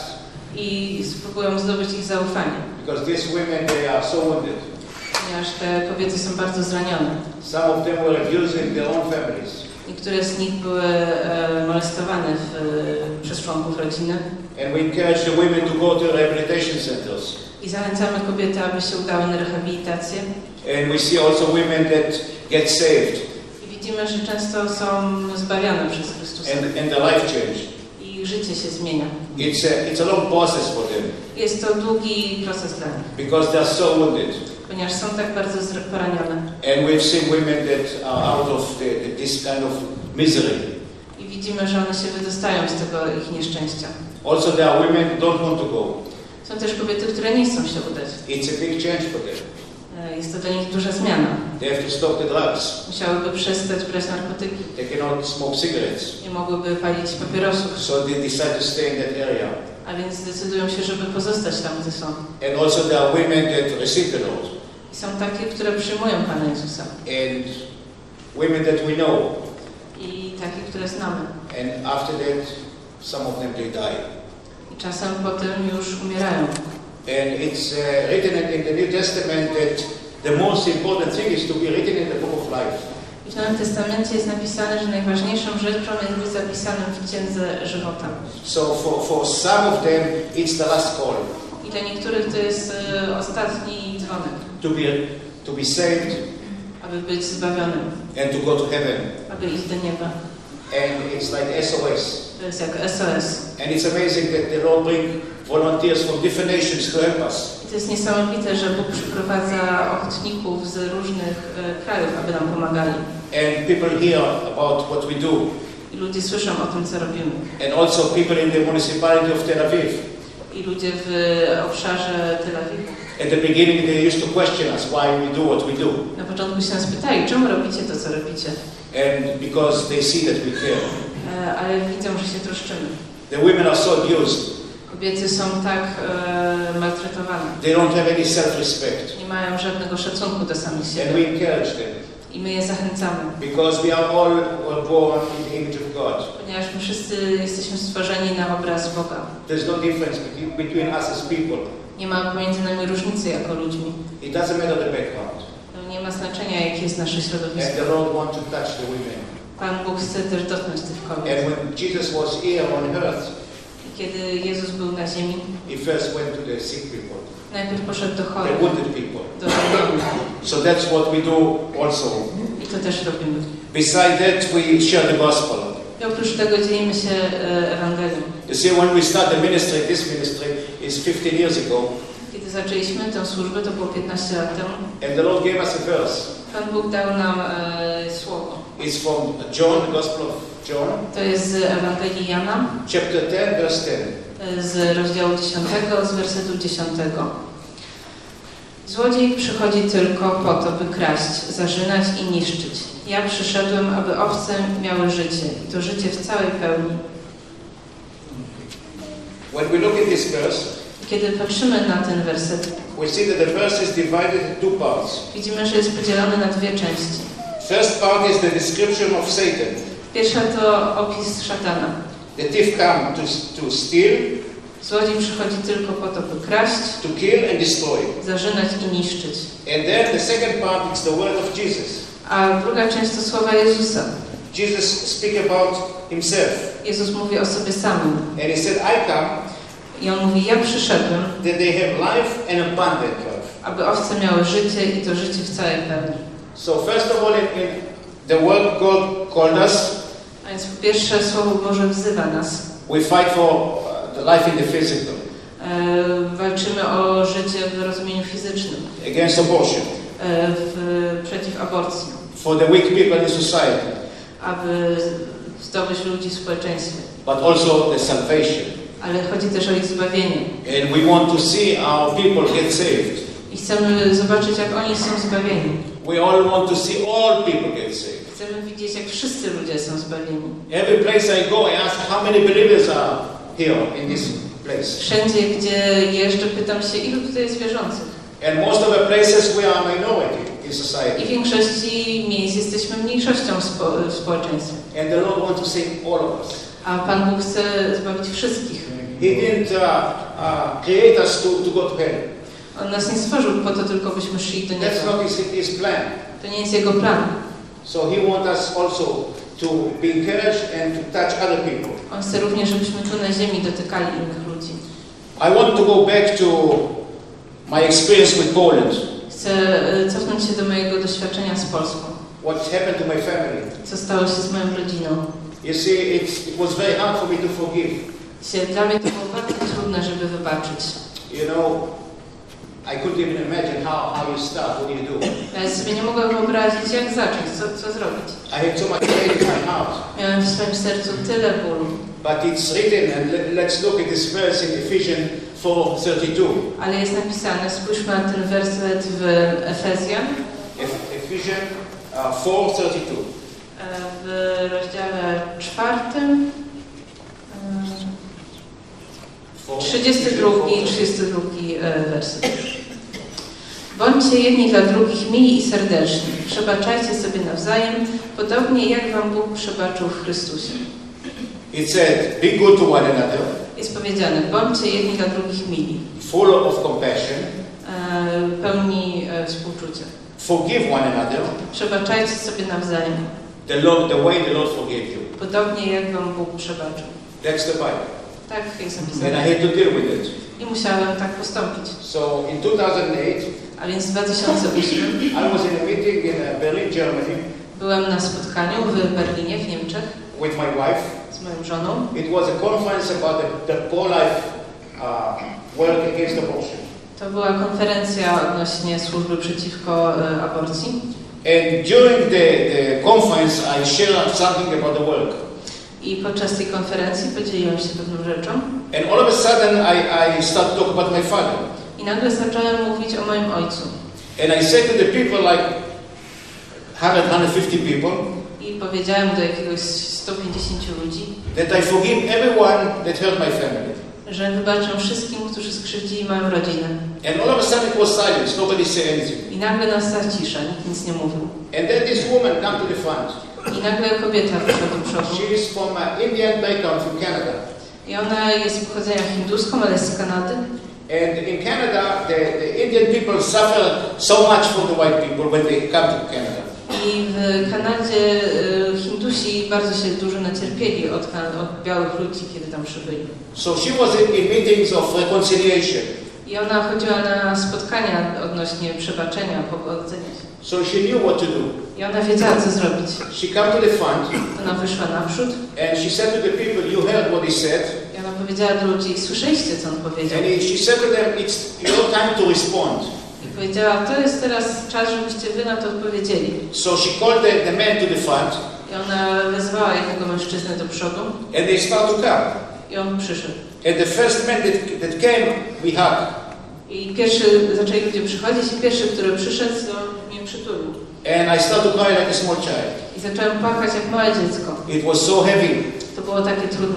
i spróbują zdobyć ich zaufanie, because these women, they are so wounded. ponieważ te kobiety są bardzo zranione. Some of them were abused in their own families. Niektóre z nich były e, molestowane w, e, przez członków rodziny And we encourage the women to go to rehabilitation centers. i zachęcamy kobiety, aby się udały na rehabilitację. And we see also women that get saved I widzimy, że często są zbawione przez Chrystusa and, and their life change. i ich życie się zmienia. It's a, it's a long process for them Jest to długi proces dla nich, because they're so wounded. ponieważ są tak bardzo zr- poranione. And we've seen women that are out of the, the, this kind of misery. I widzimy, że one się wydostają z tego ich nieszczęścia. Also, there are women who don't want to go. Są też kobiety, które nie chcą się udać. It's a big change for them. E, Jest to dla nich duża zmiana. They have to stop the drugs. Musiałyby przestać brać narkotyki, They cannot smoke cigarettes. nie mogłyby palić papierosów, So they decide to stay in that area. a więc zdecydują się, żeby pozostać tam, gdzie są. And also there are women that receive the Lord. I są takie, które przyjmują Pana Jezusa. And women that we know. I takie, które znamy. And after that, some of them, they die. I czasem potem już umierają. And it's uh, written in, in the New Testament that the most important thing is to be written in the book of life. I w Nowym Testamencie jest napisane, że najważniejszą rzeczą jest być zapisanym w Księdze Żywota. So for, for some of them, it's the last call. I dla niektórych to jest e, ostatni dzwonek, To be, to be saved aby być zbawionym, and to go to heaven. aby iść do nieba. And it's like S O S. To jest jak S O S. And it's amazing that the Lord bring volunteers from different nations to help us. I to jest niesamowite, że Bóg przyprowadza ochotników z różnych e, krajów, aby nam pomagali. And people hear about what we do. I ludzie słyszą o tym, co robimy. And also people in the municipality of Tel Aviv. I ludzie w obszarze Tel Awiwu. At the beginning they used to question us why we do what we do. Na początku się nas pytali, czemu robicie to, co robicie? And because they see that we care. E, ale widzą, że się troszczymy. The women are so abused. Kobiety są tak e, maltretowane. They don't have any self-respect. Nie mają żadnego szacunku do samych And siebie. we encourage them. I my je zachęcamy. Because we are all were born in the image of God. Ponieważ my wszyscy jesteśmy stworzeni na obraz Boga. There's no difference between, between us as people. Nie ma pomiędzy nami różnicy jako ludźmi. It doesn't matter the background. No, nie ma znaczenia, jakie jest nasze And środowisko. the Lord wants to touch the women. Pan Bóg chce też dotknąć tych kobiet. And when Jesus was here on earth, I kiedy Jezus był na ziemi, He first went to the sick people, najpierw poszedł do the chorych, wounded people. do ranionych. So that's what we do also. I to też robimy. Besides that, we share the gospel. I oprócz tego dzielimy się e, Ewangelią. You see, when we start the ministry, this ministry is fifteen years ago, Kiedy zaczęliśmy tę służbę, to było piętnaście lat temu, and the Lord gave us a verse. Pan Bóg dał nam e, słowo. It's from John, the Gospel of John, To jest z Ewangelii Jana, chapter ten, verse ten. e, z rozdziału dziesiątego, z wersetu dziesiątego. Złodziej przychodzi tylko po to, by kraść, zarzynać i niszczyć. Ja przyszedłem, aby owce miały życie, i to życie w całej pełni. when we look at this verse, Kiedy patrzymy na ten werset, we see that the verse is divided into two parts. widzimy, że jest podzielony na dwie części. First part is the description of Satan. Pierwsza to opis szatana. The thief come to, to steal, Złodziej przychodzi tylko po to, by kraść, to kill and destroy. zarzynać i niszczyć. And then the second part is the word of Jesus. A druga część to słowa Jezusa. Jesus speak about himself. Jezus mówi o sobie samym. And he said, I come I on mówi, ja przyszedłem, that they have life and abundant life. aby owce miały życie i to życie w całej pełni. So first of all, in, in the word God called us, A więc po pierwsze Słowo Boże wzywa nas. we fight for uh, the life in the physical, E, walczymy o życie w rozumieniu fizycznym, against abortion, e, w, przeciw aborcji, for the weak people in society, aby zdobyć ludzi w społeczeństwie. but also the salvation. Ale chodzi też o ich zbawienie. And we want to see our people get saved. I chcemy zobaczyć, jak oni są zbawieni. We all want to see all people get saved. Chcemy widzieć, jak wszyscy ludzie są zbawieni. Every place I go, I ask how many believers are here in this place. Wszędzie, gdzie jeżdżę, pytam się, ilu tutaj jest wierzących. And most of the places we are minority in I w society. większości miejsc jesteśmy mniejszością w, spo, w społeczeństwie. And the Lord wants to save all of us. A Pan Bóg chce zbawić wszystkich. He didn't uh, uh, create us to, to go to hell. On nas nie stworzył po to tylko, byśmy szli do That's nieba. not his, his plan. To nie jest Jego plan. So he wants us also to be encouraged and to touch other people. On chce również, żebyśmy tu na ziemi dotykali innych ludzi. I want to go back to my experience with Poland. Chcę e, cofnąć się do mojego doświadczenia z Polską. What happened to my family? Co stało się z moją rodziną. You see, it's, it was very hard for me to forgive. Się, dla mnie to było bardzo trudne, żeby wybaczyć. You know, I couldn't even imagine how, how you start, what do you do. Ja sobie nie mogłem wyobrazić, jak zacząć, co, co zrobić. I had so much pain in my heart. Miałem w swoim sercu tyle bólu. But it's written, and let, let's look at this verse in Ephesians four thirty-two. Ale jest napisane, spójrzmy na ten werset w Efezjan, Eph- Ephesians uh, four thirty-two. e, w rozdziale czwartym, e, trzydziesty drugi i trzydziesty drugi e, werset. Bądźcie jedni dla drugich mili i serdeczni. Przebaczajcie sobie nawzajem, podobnie jak wam Bóg przebaczył w Chrystusie. It said, be good to one another, Jest powiedziane, bądźcie jedni dla drugich mili, full of compassion, e, pełni e, współczucia. forgive one another, Przebaczajcie sobie nawzajem, the, Lord, the way the Lord forgave you. podobnie jak wam Bóg przebaczył. That's the Bible. Tak jest And I napisane. had to deal with it. I musiałem tak postąpić. So in two thousand eight, A więc w dwa tysiące ósmym I was in a meeting in uh, Berlin, Germany, byłem na spotkaniu w Berlinie, w Niemczech, with my wife. z moją żoną. It was a conference about the, the pro-life uh, work against abortion. To była konferencja odnośnie służby przeciwko e, aborcji. And during the, the conference, I shared something about the work. I podczas tej konferencji podzieliłem się pewną rzeczą. And all of a sudden, I, I started talking about my father. I nagle zacząłem mówić o moim ojcu. And I said to the people, like one hundred, one hundred fifty people, I powiedziałem do jakiegoś sto pięćdziesięciu ludzi, that I forgive everyone that hurt my family. że wybaczę wszystkim, którzy skrzywdzili moją rodzinę. And all of a sudden, it was silence. Nobody said anything. I nagle nastała cisza, nikt nic nie mówił. And then this woman came to the front. I nagle kobieta wyszła do przodu. She is from uh, Indian background from Canada. I ona jest pochodzenia hinduską, ale jest z Kanady. And in Canada, the, the Indian people suffer so much from the white people when they come to Canada. I w Kanadzie y, Hindusi bardzo się dużo nacierpieli od, od białych ludzi, kiedy tam przybyli. So she was in, in meetings of reconciliation. I ona chodziła na spotkania odnośnie przebaczenia, pogodzenia się. So she knew what to do. I ona wiedziała, co zrobić. She came to the front Ona wyszła naprzód and she said to the people, you heard what he said. i ona powiedziała do ludzi, słyszeliście, co on powiedział? And he, she said to them, it's your time to respond. I powiedziała, to jest teraz czas, żebyście wy na to odpowiedzieli. So she called the, the man to the front I ona wezwała jednego mężczyznę do przodu and they started to come. i on przyszedł. And the first man that, that came, we hugged. I pierwszy, zaczęli ludzie przychodzić i pierwszy, który przyszedł, to mnie przytulił. And I started to cry like a small child. I zacząłem płakać jak małe dziecko. It was so heavy. To było takie trudne.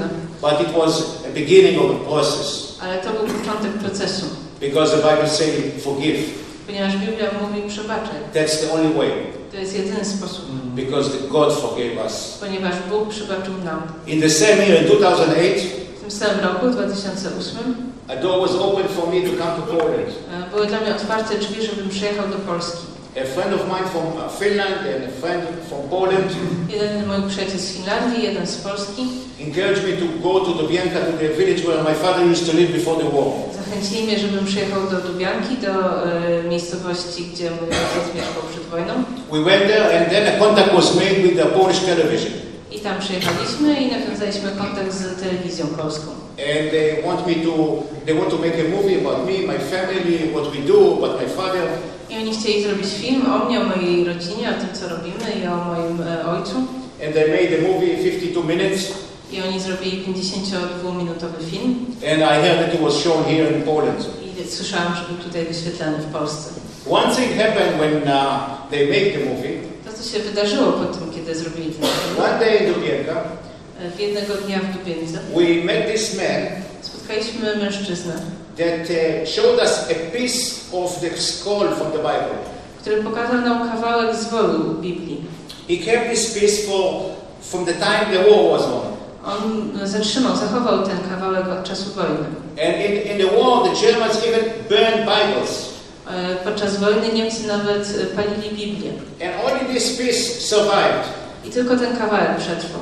but it was a beginning of a process. Ale to był początek procesu, Because the Bible says forgive. ponieważ Biblia mówi przebaczaj. That's the only way. To jest jedyny sposób, Because the God forgave us. ponieważ Bóg przebaczył nam. In the same year, in two thousand eight, W tym samym roku, dwa tysiące ósmym, a door was opened for me to come to Poland. e, były dla mnie otwarte drzwi, żebym przyjechał do Polski. A friend of mine from uh, Finland and a friend from Poland Jeden z moich przyjaciół z Finlandii, jeden z Polski encouraged me to go to Dubianka, to the village where my father used to live before the war. zachęcili mnie, żebym przyjechał do Dubianki, do e, miejscowości, gdzie mój ojciec mieszkał przed wojną. We went there and then a contact was made with the Polish television. I tam przyjechaliśmy i nawiązaliśmy kontakt z telewizją polską. And they want me to, they want to make a movie about me, my family, what we do, about my father. I oni chcieli zrobić film o mnie, o mojej rodzinie, o tym, co robimy i o moim e, ojcu. And they made the movie fifty-two minutes. I oni zrobili pięćdziesięciodwuminutowy film. And I heard that it was shown here in Poland. I słyszałam, że był tutaj wyświetlany w Polsce. One thing happened when uh, they made the movie. To, co się wydarzyło po tym, kiedy zrobili ten film. One day in Dubianka, W jednego dnia w Dubience we met this man spotkaliśmy mężczyznę, that uh, showed us a piece of the scroll from the Bible. który pokazał nam kawałek z wolu Biblii. He kept this piece for from the time the war was on. On zatrzymał, zachował ten kawałek od czasu wojny. And in, in the war, the Germans even burned Bibles. E, Podczas wojny Niemcy nawet e, palili Biblię. And only this piece survived. I tylko ten kawałek przetrwał.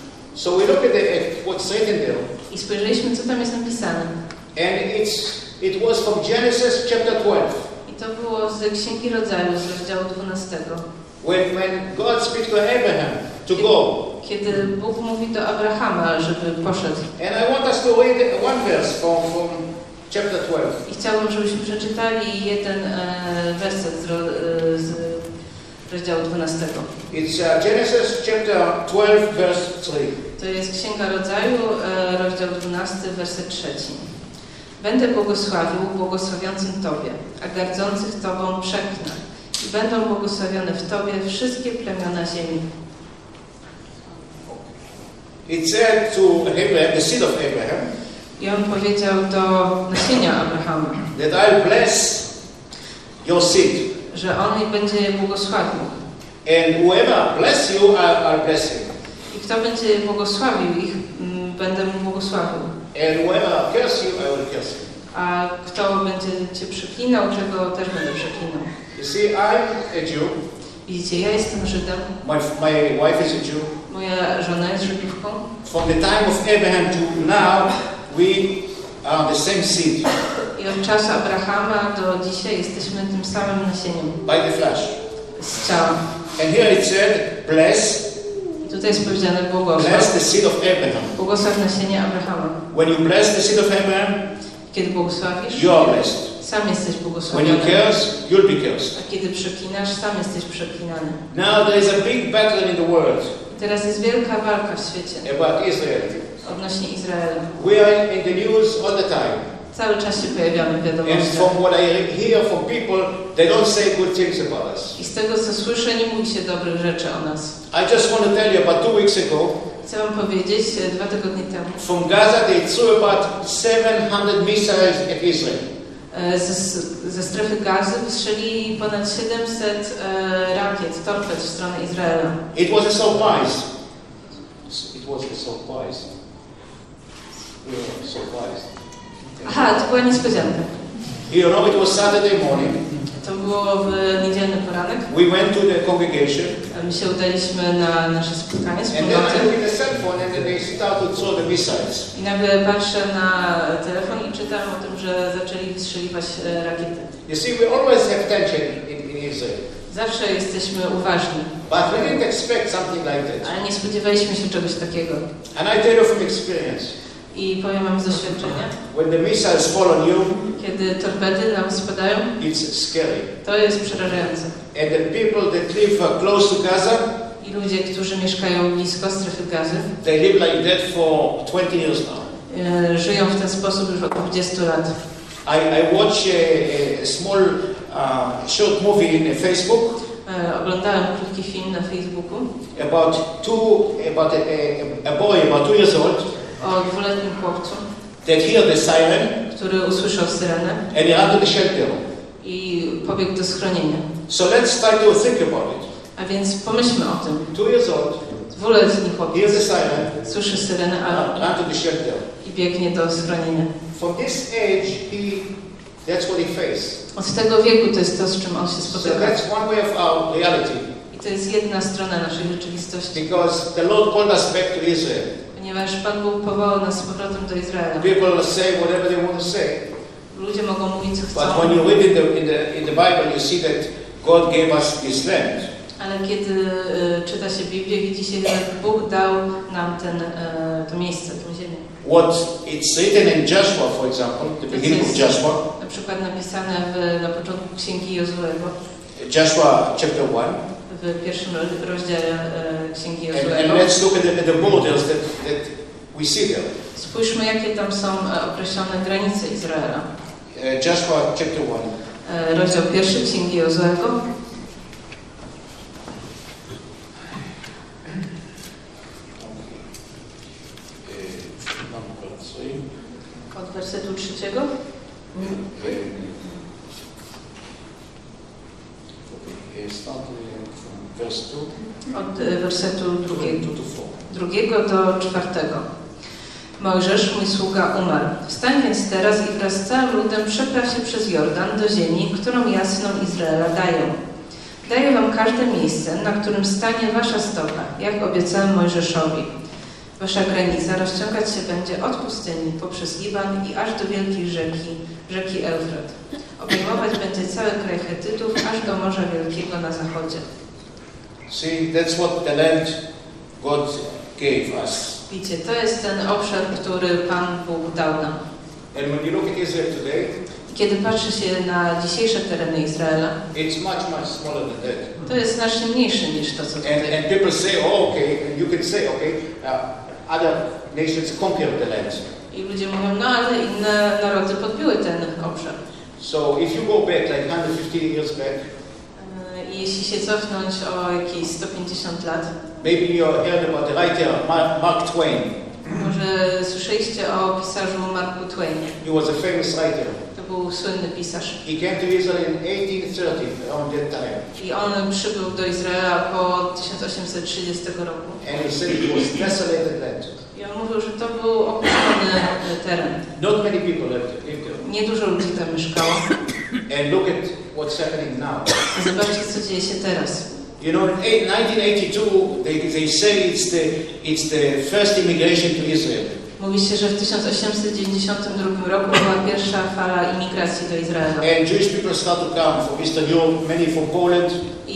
So we look at, the, at what's written there. I spojrzeliśmy, co tam jest napisane. And it's, it was from Genesis chapter twelve. I to było z Księgi Rodzaju, z rozdziału dwunastego. When, when God speaks to Abraham to go. Kiedy Bóg mówi do Abrahama, żeby poszedł. And I want us to read one verse from, from chapter twelve. I chciałbym, żebyśmy przeczytali jeden e, werset z, ro, e, z rozdziału dwunastego. It's uh, Genesis chapter twelve, verse three. To jest Księga Rodzaju, e, rozdział dwunasty, werset trzeci. Będę błogosławił błogosławiącym Tobie, a gardzących Tobą przeklnę. I będą błogosławione w Tobie wszystkie plemiona ziemi. It said to Abraham, the seed of Abraham, I on powiedział do nasienia Abrahama, that I'll bless your seed. że on będzie je błogosławił. And whoever bless you, I'll, I'll bless him. I kto będzie je błogosławił ich, m, będę mu błogosławił. And whoever curse you, I will curse him. A kto będzie Cię przeklinał, czego też będę przeklinał. You see, I'm a Jew. Widzicie, ja jestem Żydem, My, my wife is a Jew. moja żona jest Żydówką. From the time of Abraham to now, we are the same seed I od czasu Abrahama do dzisiaj jesteśmy tym samym nasieniem by the flesh. z ciała. And here it said, bless, I tutaj jest powiedziane błogosław. bless the seed of Abraham. Błogosław nasienie Abrahama. When you bless the seed of Abraham, Kiedy błogosławisz, you are blessed. sam jesteś When you błogosławiony. curse, you'll be cursed. A kiedy przeklinasz, sam jesteś przeklinany. Now there is a big battle in the world I teraz jest wielka walka w świecie about Israel. odnośnie Izraela. We are in the news all the time. Cały czas się pojawiamy w And wiadomościach. from what I hear from people, they don't say good things about us. I z tego, co słyszę, nie mówi się dobrych rzeczy o nas. I just want to tell you, about two weeks ago, Chcę wam powiedzieć, e, dwa tygodnie temu, from Gaza they threw about seven hundred missiles at Israel. e, ze, ze strefy Gazy wystrzelili ponad siedemset e, rakiet, torped w stronę Izraela. It was a surprise. It was a surprise. Yeah, surprise. Aha, to była niespodzianka. You know, it was Saturday morning. To było w niedzielny poranek. We went to the congregation, My się udaliśmy na nasze spotkanie and then I wspólnoty. look at the cell phone, and then they start to throw the missiles. I nagle patrzę na telefon i czytam o tym, że zaczęli wystrzeliwać e, rakiety. You see, we always have tension in, in Israel, Zawsze jesteśmy uważni, but we didn't expect something like that. ale nie spodziewaliśmy się czegoś takiego. And I tell you from experience, I powiem wam z doświadczenia, when the missiles fall on you, kiedy torpedy nam spadają, it's scary. to jest przerażające. And the people that live uh, close to Gaza, I ludzie, którzy mieszkają blisko strefy Gazy, they live like that for twenty years now. e, żyją w ten sposób już od dwudziestu lat. I, I watch a, a small uh, short movie in Facebook E, oglądałem krótki film na Facebooku about two, about a, a, a boy about two years old. o dwuletnim chłopcu, that heard the siren który usłyszał syrenę and he ran to the shelter. i pobiegł do schronienia. So let's try to think about it. A więc pomyślmy o tym. Two years old, Dwuletni hears chłopiec the siren, słyszy syrenę a, ran to the shelter. i biegnie do schronienia. From this age, he that's what he faced. Od tego wieku to jest to, z czym on się So spotyka. that's one way of our reality. I to jest jedna strona naszej rzeczywistości. Because the Lord called us back to Israel. Ponieważ Pan Bóg powołał nas z powrotem do Izraela. People say whatever they want to say. Ludzie mogą mówić, co But chcą. when you read in the, in the, in the Bible, you see that God gave us this land. Ale kiedy y, czyta się Biblię, widzi się, że Bóg dał nam ten, y, to miejsce, tę ziemię. What it's written in Joshua, for example, the beginning of Joshua, Na przykład napisane w, na początku Księgi Jozuego, Joshua chapter one. w pierwszym rozdziale y, Księgi And, and Jozuego. let's look at the, at the borders that, that we see there. Spójrzmy, jakie tam są e, określone granice Izraela. Uh, Joshua chapter one. E, rozdział pierwszy Księgi Jozuego. Od wersetu trzeciego. Od e, wersetu drugiego. drugiego do czwartego. Mojżesz, mój sługa, umarł. Wstań więc teraz i wraz z całym ludem przepraw się przez Jordan do ziemi, którą ja synom Izraela daję. Daję wam każde miejsce, na którym stanie wasza stopa, jak obiecałem Mojżeszowi. Wasza granica rozciągać się będzie od pustyni poprzez Liban i aż do wielkiej rzeki, rzeki Eufrat. Obejmować będzie cały kraj Chetytów, aż do Morza Wielkiego na zachodzie. See, that's what the land God gave us. Widzicie, to jest ten obszar, który Pan Bóg dał nam. And when you look at Israel today, Kiedy patrzy się na dzisiejsze tereny Izraela, it's much, much smaller than that. to jest znacznie mniejsze niż to, co And, tutaj. and people say, oh, okay, and you can say, okay, uh, other nations conquered the land. I ludzie mówią, no ale inne narody podbiły ten obszar. So if you go back like one hundred fifty years back, E, I jeśli się cofnąć o jakieś sto pięćdziesiąt lat, maybe you heard about the writer Mark, Mark Twain. może słyszeliście o pisarzu Marku Twainie. He was a famous writer. To był słynny pisarz. He came to Israel in eighteen thirty, around that time. I on przybył do Izraela po tysiąc osiemset trzydziestego roku. And he said it was desolated land. I on mówił, że to był opuszczony teren. Not many people lived lived there. Niedużo ludzi tam mieszkało. And look at what's happening now. I zobaczcie, co dzieje się teraz. You know, in nineteen eighty-two, they, they say it's the, it's the first immigration to Israel. Mówi się, że w tysiąc osiemset dziewięćdziesiątym drugim roku była pierwsza fala imigracji do Izraela. And Jewish people start to come from Eastern Europe, many from Poland.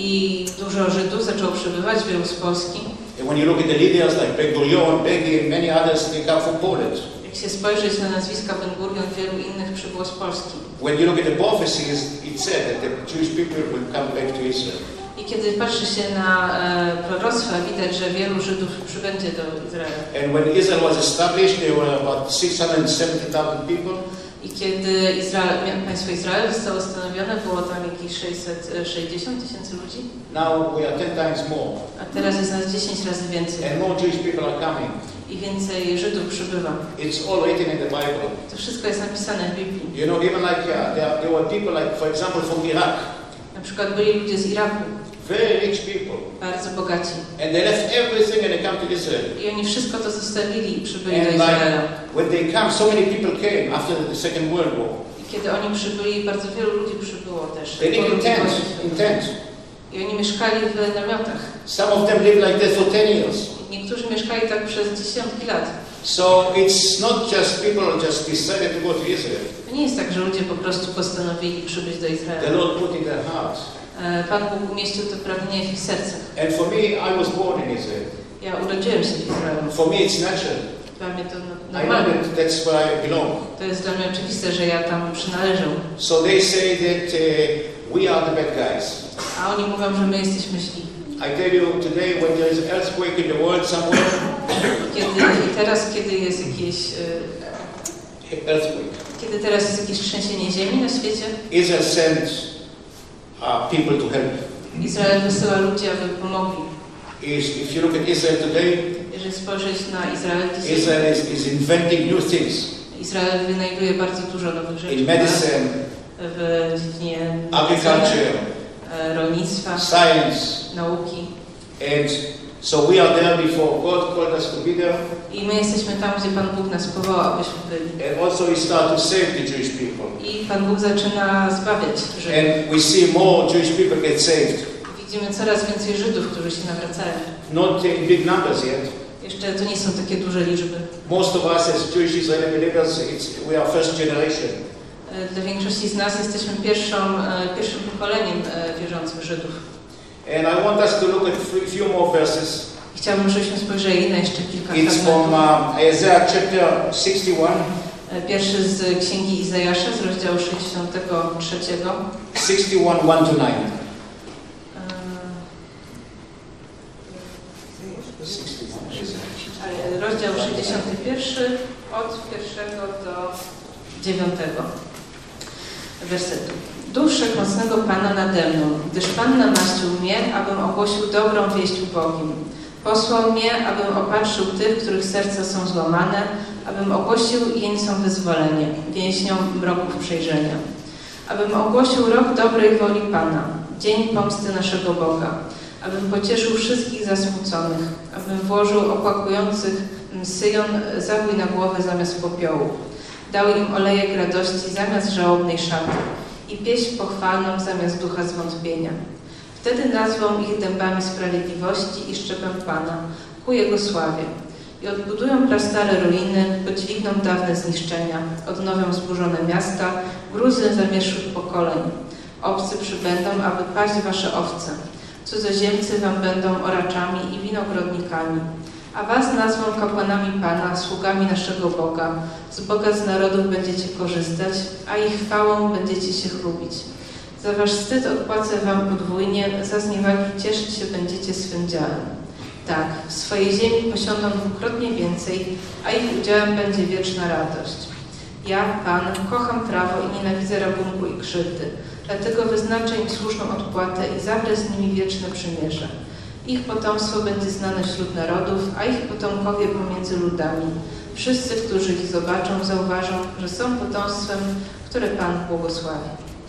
I dużo Żydów zaczęło przybywać, wielu z Polski. And when you look at the leaders like Ben Gurion, Begin, and many others, they come from Poland. Jak się spojrzeć na nazwiska Ben Gurion, wielu innych przybyło z Polski. When you look at the prophecies, it said that the Jewish people will come back to Israel. I kiedy patrzy się na e, proroctwa, widać, że wielu Żydów przybędzie do Izraela. And when Israel was established, there were about six hundred seventy thousand people. I kiedy Izrael, państwo Izrael zostało ustanowione, było tam jakieś sześćset sześćdziesiąt tysięcy ludzi. Now we are ten times more. A teraz jest nas dziesięć razy więcej. And more Jewish people are coming. I więcej Żydów przybywa. It's all written in the Bible. To wszystko jest napisane w Biblii. You know, even like uh, there, there were people like, for example, from Iraq. Na przykład byli ludzie z Iraku, Very rich people. bardzo bogaci. And they left everything and they come to Israel. I oni wszystko to zostawili i przybyli do And Izraela. like, when they come, so many people came after the Second World War. I kiedy oni przybyli, bardzo wielu ludzi przybyło też. They live in tents, in tents. I oni mieszkali w namiotach. Some of them live like that for ten years. Niektórzy mieszkali tak przez dziesiątki lat. So it's not just people just decided to go to Israel. To nie jest tak, że ludzie po prostu postanowili przybyć do The Izraela. Lord put in their hearts. E, Pan Bóg umieścił to pragnienie w ich sercach. And for me, I was born in Israel. Ja urodziłem się w Izraelu. For me, it's natural. Dla mnie to I know normalne. that that's where I belong. To jest dla mnie oczywiste, że ja tam przynależę. So they say that uh, we are the bad guys. A oni mówią, że my jesteśmy źli. I tell you today, when there is an earthquake in the world somewhere, Kiedy, I teraz, kiedy jest jakieś... e, earthquake, Kiedy teraz jest jakieś trzęsienie ziemi na świecie, Israel sends uh, people to help. Izrael wysyła ludzi, aby pomogli. is, if you look at Israel today, Jeżeli spojrzeć na Izrael dzisiaj, Israel is, is inventing new things Izrael wynajduje bardzo dużo nowych rzeczy. in medicine, W dziedzinie agriculture, rolnictwa, science, nauki. and so we are there before God called us to be there. I my jesteśmy tam, gdzie Pan Bóg nas powołał, abyśmy byli. And also He started to save the Jewish people. I Pan Bóg zaczyna zbawiać Żydów. And we see more Jewish people get saved. Widzimy coraz więcej Żydów, którzy się nawracają. Not in big numbers yet. Jeszcze to nie są takie duże liczby. Most of us as Jewish Israeli believers, it's, we are first generation. Dla większości z nas jesteśmy pierwszą, pierwszym pokoleniem wierzących Żydów. And I want us to look at a few more verses. Chciałbym, żebyśmy spojrzeli na jeszcze kilka It's from fragmentów. uh, Isaiah chapter sixty-one. Pierwszy z Księgi Izajasza, z rozdziału sześćdziesiątego trzeciego. sixty-one, one to nine. Rozdział sześćdziesiąty pierwszy od pierwszego do dziewiątego wersetu. Duch Wszechmocnego Pana nade mną, gdyż Pan namaścił mnie, abym ogłosił dobrą wieść ubogim. Posłał mnie, abym opatrzył tych, których serca są złamane, abym ogłosił jeńcom wyzwolenie, więźniom mroków przejrzenia. Abym ogłosił rok dobrej woli Pana, dzień pomsty naszego Boga. Abym pocieszył wszystkich zasmuconych, abym włożył opłakujących Syjon zabój na głowę zamiast popiołu. Dał im olejek radości zamiast żałobnej szaty i pieśń pochwalną zamiast ducha zwątpienia. Wtedy nazwą ich dębami sprawiedliwości i szczepem Pana, ku Jego sławie. I odbudują prastare ruiny, podźwigną dawne zniszczenia, odnowią zburzone miasta, gruzy zamieszłych pokoleń. Obcy przybędą, aby paść wasze owce. Cudzoziemcy wam będą oraczami i winogrodnikami. A was nazwą kapłanami Pana, sługami naszego Boga. Z Boga z narodów będziecie korzystać, a ich chwałą będziecie się chlubić. Za wasz wstyd odpłacę wam podwójnie, za zniewagi cieszyć się będziecie swym działem. Tak, w swojej ziemi posiądą dwukrotnie więcej, a ich udziałem będzie wieczna radość. Ja, Pan, kocham prawo i nienawidzę rabunku i krzywdy. Dlatego wyznaczę im słuszną odpłatę i zawrę z nimi wieczne przymierze. Ich potomstwo będzie znane wśród narodów, a ich potomkowie pomiędzy ludami. Wszyscy, którzy ich zobaczą, zauważą, że są potomstwem, które Pan błogosławi.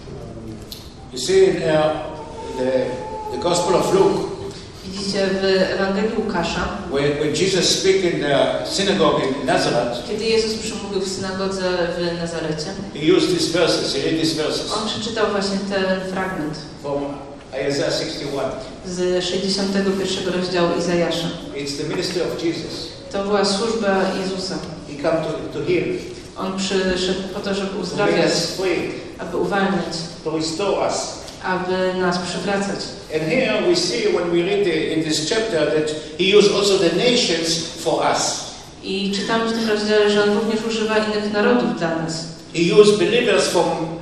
You see in uh, the, the Gospel of Luke, Widzicie w Ewangelii Łukasza, when, when Jesus spoke in the synagogue in Nazareth, kiedy Jezus przemówił w synagodze w Nazarecie, he used these verses, he read these verses on przeczytał właśnie ten fragment from Isaiah sixty-one. z sześćdziesiątego pierwszego rozdziału Izajasza. It's the ministry of Jesus. To była służba Jezusa. He came to, to heal, On przyszedł po to, żeby to make uzdrawiać, us free, aby uwalniać, to restore us. aby nas przywracać. And here we see when we read the, in this chapter that he used also the nations for us. I czytamy w tym rozdziale, że On również używa innych narodów dla nas. He used believers from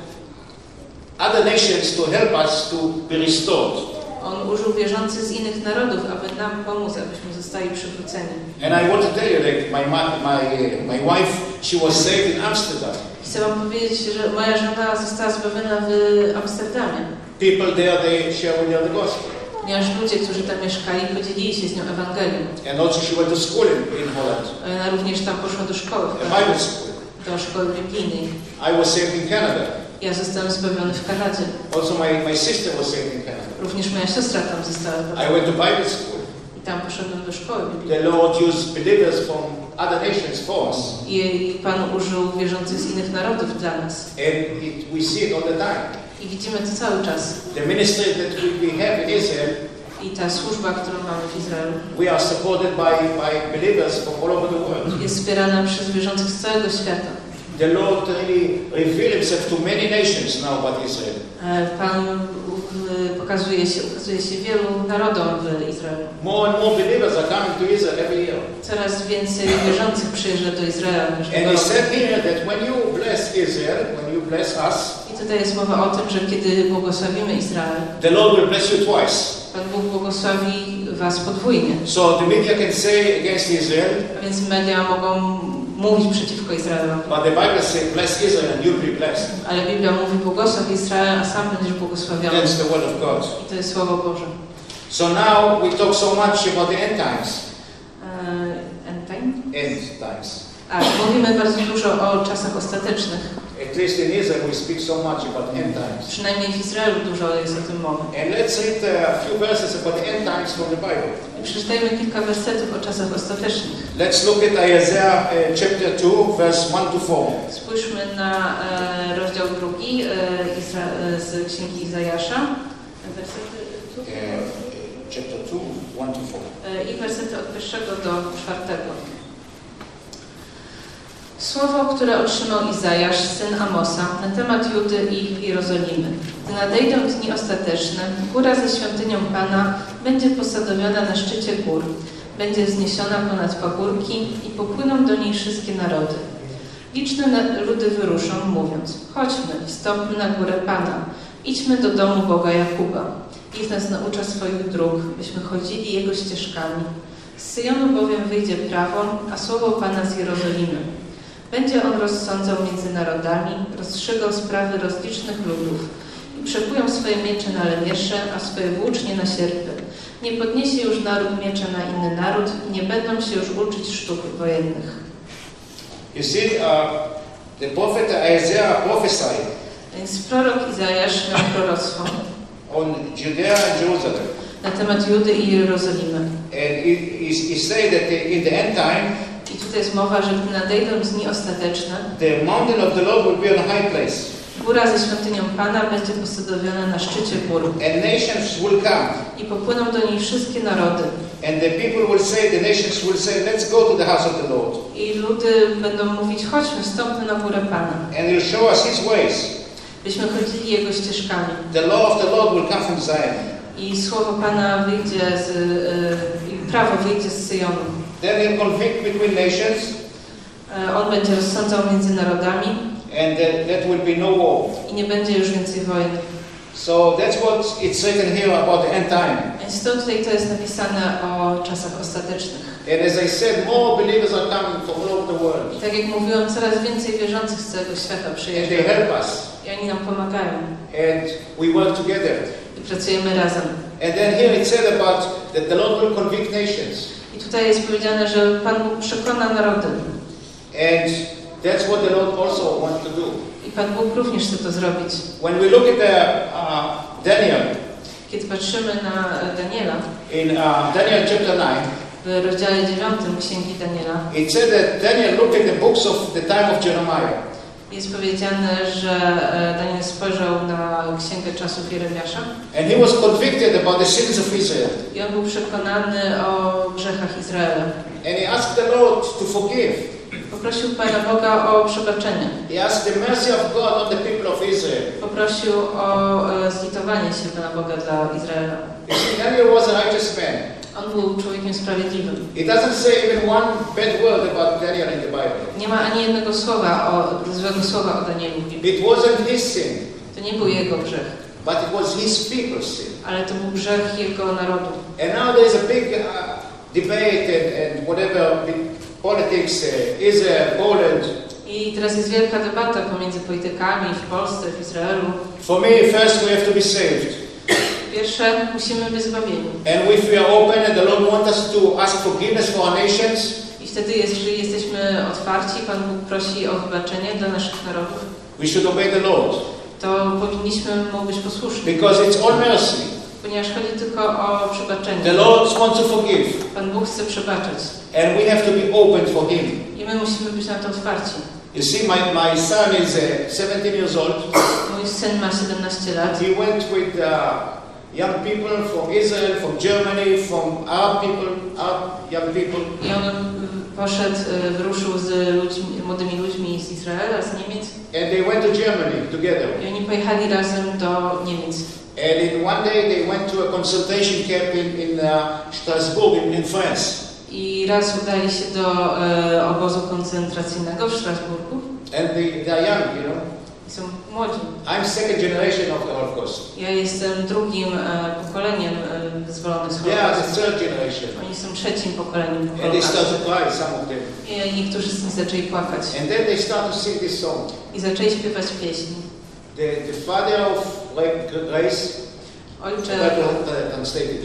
other nations to help us to be restored. On użył wierzących z innych narodów, aby nam pomóc, abyśmy zostali przywróceni. And I want to tell you that my ma- my my wife, she was saved in Amsterdam. Chcę Wam powiedzieć, że moja żona została zbawiona w Amsterdamie. People there, they share with her the gospel. Ponieważ ludzie, którzy tam mieszkali, podzielili się z nią Ewangelią. And also she went to school in, in Holland, Ona również tam poszła do szkoły, w a Holandii, Bible school. do szkoły biblijnej. I was saved in Canada. Ja zostałem zbawiony w Kanadzie. Also my, my sister was saved in Canada. Również moja siostra tam została I zbawiona. went to Bible school. I tam poszedłem do szkoły biblijnej. The Lord used believers from other nations for us. I Pan użył wierzących z innych narodów dla nas. And it, we see it all the time. I widzimy to cały czas. The ministry that we, we have in Israel, I ta służba, którą mamy w Izraelu, we are supported by, by believers from all over the world. jest wspierana przez wierzących z całego świata. The Lord really revealed himself to many nations now but Israel. Pan pokazuje się, ukazuje się wielu narodom w Izraelu. More and more believers are coming to Israel every year. Coraz więcej wierzących przyjeżdża do Izraela każdego And he roku. said here that when you bless Israel, when you bless us, I tutaj jest mowa o tym, że kiedy błogosławimy Izrael, the Lord will bless you twice. Pan Bóg błogosławi was podwójnie. So the media can say against Israel, A więc media mogą mówić przeciwko Izraelowi. but the Bible says bless Israel and you'll be blessed. Ale Biblia mówi błogosław Izrael, a sam będziesz błogosławiony. That's the word of God. I to jest Słowo Boże. So now we talk so much about the end times. E, end time? End times. A, mówimy bardzo dużo o czasach ostatecznych. At least in Israel we speak so much about end times. Przynajmniej w Izraelu dużo jest o tym mowy. And let's read a few verses about the end times from the Bible. I przeczytajmy kilka wersetów o czasach ostatecznych. Let's look at Isaiah uh, chapter two, verse one to four. Spójrzmy na e, rozdział drugi e, Izra, e, z Księgi Izajasza. Wersety, Uh, chapter two, one to four. e, I wersety od pierwszego do czwartego. Słowo, które otrzymał Izajasz, syn Amosa, na temat Judy i Jerozolimy. Gdy nadejdą dni ostateczne, góra ze świątynią Pana będzie posadowiona na szczycie gór, będzie wzniesiona ponad pagórki i popłyną do niej wszystkie narody. Liczne ludy wyruszą, mówiąc: chodźmy, wstąpmy na górę Pana, idźmy do domu Boga Jakuba. Niech nas naucza swoich dróg, byśmy chodzili Jego ścieżkami. Z Syjonu bowiem wyjdzie prawo, a słowo Pana z Jerozolimy. Będzie on rozsądzał między narodami, rozstrzygał sprawy rozlicznych ludów i przekują swoje miecze na lemiesze, a swoje włócznie na sierpy. Nie podniesie już naród miecza na inny naród i nie będą się już uczyć sztuk wojennych. You see, uh, the prophet Isaiah prophesied Więc prorok Izajasz miał proroctwo on Judea and Jerusalem. na temat Judy i Jerozolimy. And he, he, he said that in the end time, I tutaj jest mowa, że gdy nadejdą dni ostateczne, the mountain of the Lord will be on a high place. góra ze świątynią Pana będzie posadowiona na szczycie gór. And nations will come. I popłyną do niej wszystkie narody. And the people will say, the nations will say, let's go to the house of the Lord. I ludy będą mówić: chodźmy, wstąpmy na górę Pana. And he'll show us his ways. Byśmy chodzili Jego ścieżkami. The law of the Lord will come from Zion. I słowo Pana wyjdzie z, y, i prawo wyjdzie z Syjonu. Then he'll convict between nations. E, On będzie rozsądzał między narodami And that, that will be no war. i nie będzie już więcej wojen. So that's what it's written here about the end time. Więc to tutaj to jest napisane o czasach ostatecznych. And as I said, more believers are coming from all over the world. I tak jak mówiłam, coraz więcej wierzących z całego świata And przyjeżdża. they help us. I oni nam pomagają. And we work together. I pracujemy razem. And then here it said about that the Lord will convict nations. I tutaj jest powiedziane, że Pan Bóg przekona narody. And that's what the Lord also wants to do. I Pan Bóg również chce to zrobić. When we look at the, uh, Daniel, Kiedy patrzymy na Daniela, in uh, Daniel chapter nine, w rozdziale dziewiątym Księgi Daniela, it said that Daniel looked at the books of the time of Jeremiah. jest powiedziane, że Daniel spojrzał na Księgę czasów Jeremiasza And he was convicted about the sins of Israel. i on był przekonany o grzechach Izraela. And he asked the Lord to forgive. Poprosił Pana Boga o przebaczenie. He asked the mercy of God on the people of Israel. Poprosił o e, zlitowanie się Pana Boga dla Izraela. You see, Daniel was a righteous man. On był człowiekiem sprawiedliwym. It doesn't say even one bad word about Daniel in the Bible. Nie ma ani jednego słowa, o, złego słowa o Danielu w Biblii. It wasn't his sin, To nie był jego grzech, but it was his people's sin. ale to był grzech jego narodu. And now there's a big uh, debate and, and whatever, big politics, uh, Israel, Poland. I teraz jest wielka debata pomiędzy politykami w Polsce, w Izraelu. For me, first we have to be saved. Pierwsze, musimy być zbawieni. And if we are open and the Lord wants us to ask forgiveness for our nations, I wtedy, jeżeli jesteśmy otwarci, Pan Bóg prosi o wybaczenie dla naszych narodów, we should obey the Lord. to powinniśmy mu być posłuszni. Because it's all mercy. Ponieważ chodzi tylko o The przebaczenie. Lord wants to forgive. Pan Bóg chce przebaczać. And we have to be open for Him. I my musimy być na to otwarci. You see, my, my son is uh, seventeen years old. Mój syn ma siedemnaście lat. He went with uh, young people from Israel, from Germany, from Arab people, Arab young people. I on mm, poszedł, y, wyruszył z ludźmi, młodymi ludźmi z Izraela, z Niemiec. And they went to Germany together. I oni pojechali razem do Niemiec. And in one day they went to a consultation camp in, in uh, Strasbourg, in, in France. I raz udali się do e, obozu koncentracyjnego w Strasburgu. And they, they are young, you know. I są młodzi. I'm second generation of the Holocaust. Ja jestem drugim e, pokoleniem e, wyzwolonych z They are Holokaustu. the third generation. Oni są trzecim pokoleniem And they start Holokaustu. to cry, some of them. I niektórzy z nich zaczęli płakać. And then they start to sing this song. I zaczęli śpiewać pieśni. The, the father of like Grace, Ojcze, I try to translate it.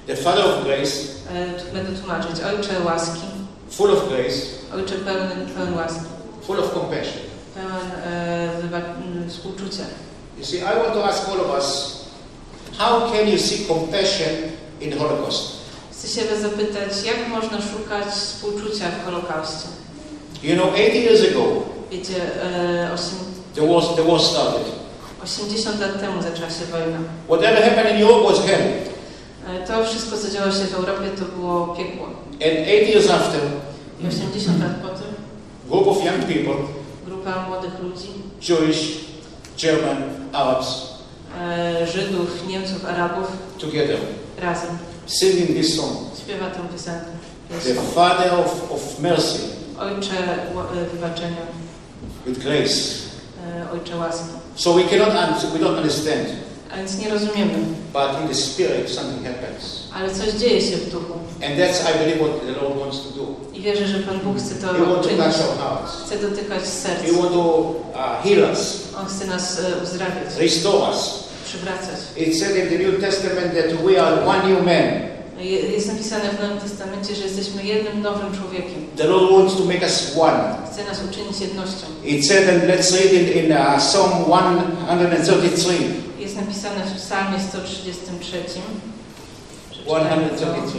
the Father of grace, E, Będę tłumaczyć. Ojcze łaski, full of grace, Ojcze pełny, pełen łaski, full of compassion. pełen e, wyba- m, współczucia. You see, I want to ask all of us, how can you see compassion in the Holocaust? Chcę się was zapytać, jak można szukać współczucia w Holokauście? You know, eighty years ago, Wiecie, e, osiem, the war, the war started. osiemdziesiąt lat temu zaczęła się wojna. Whatever happened in Europe was hell. E, To wszystko, co działo się w Europie, to było piekło. And eight years after, I osiemdziesiąt lat po tym group of young people, grupa młodych ludzi, Jewish, German, Arabs, e, Żydów, Niemców, Arabów together, razem singing this song. śpiewa tę piosenkę. The Father of, of mercy, Ojcze ła- e, wybaczenia, with grace. e, Ojcze łaski. So we cannot answer, we don't understand, A więc nie rozumiemy, but in the spirit something happens. ale coś dzieje się w duchu. And that's, I believe, what the Lord wants to do. I wierzę, że Pan Bóg chce to He wants to uczynić. touch our hearts. Chce dotykać serc. He wants to uh, heal us, On chce nas e, uzdrawiać, restore us. przywracać. It said in the New Testament that we are one new man. Je- Jest napisane w Nowym Testamencie, że jesteśmy jednym nowym człowiekiem. The Lord wants to make us one. Chce nas uczynić jednością. It said, and let's read in, in uh, Psalm one thirty-three. Jest napisane w Psalmie sto trzydziestym trzecim. one Przeczytajmy to. thirty-three.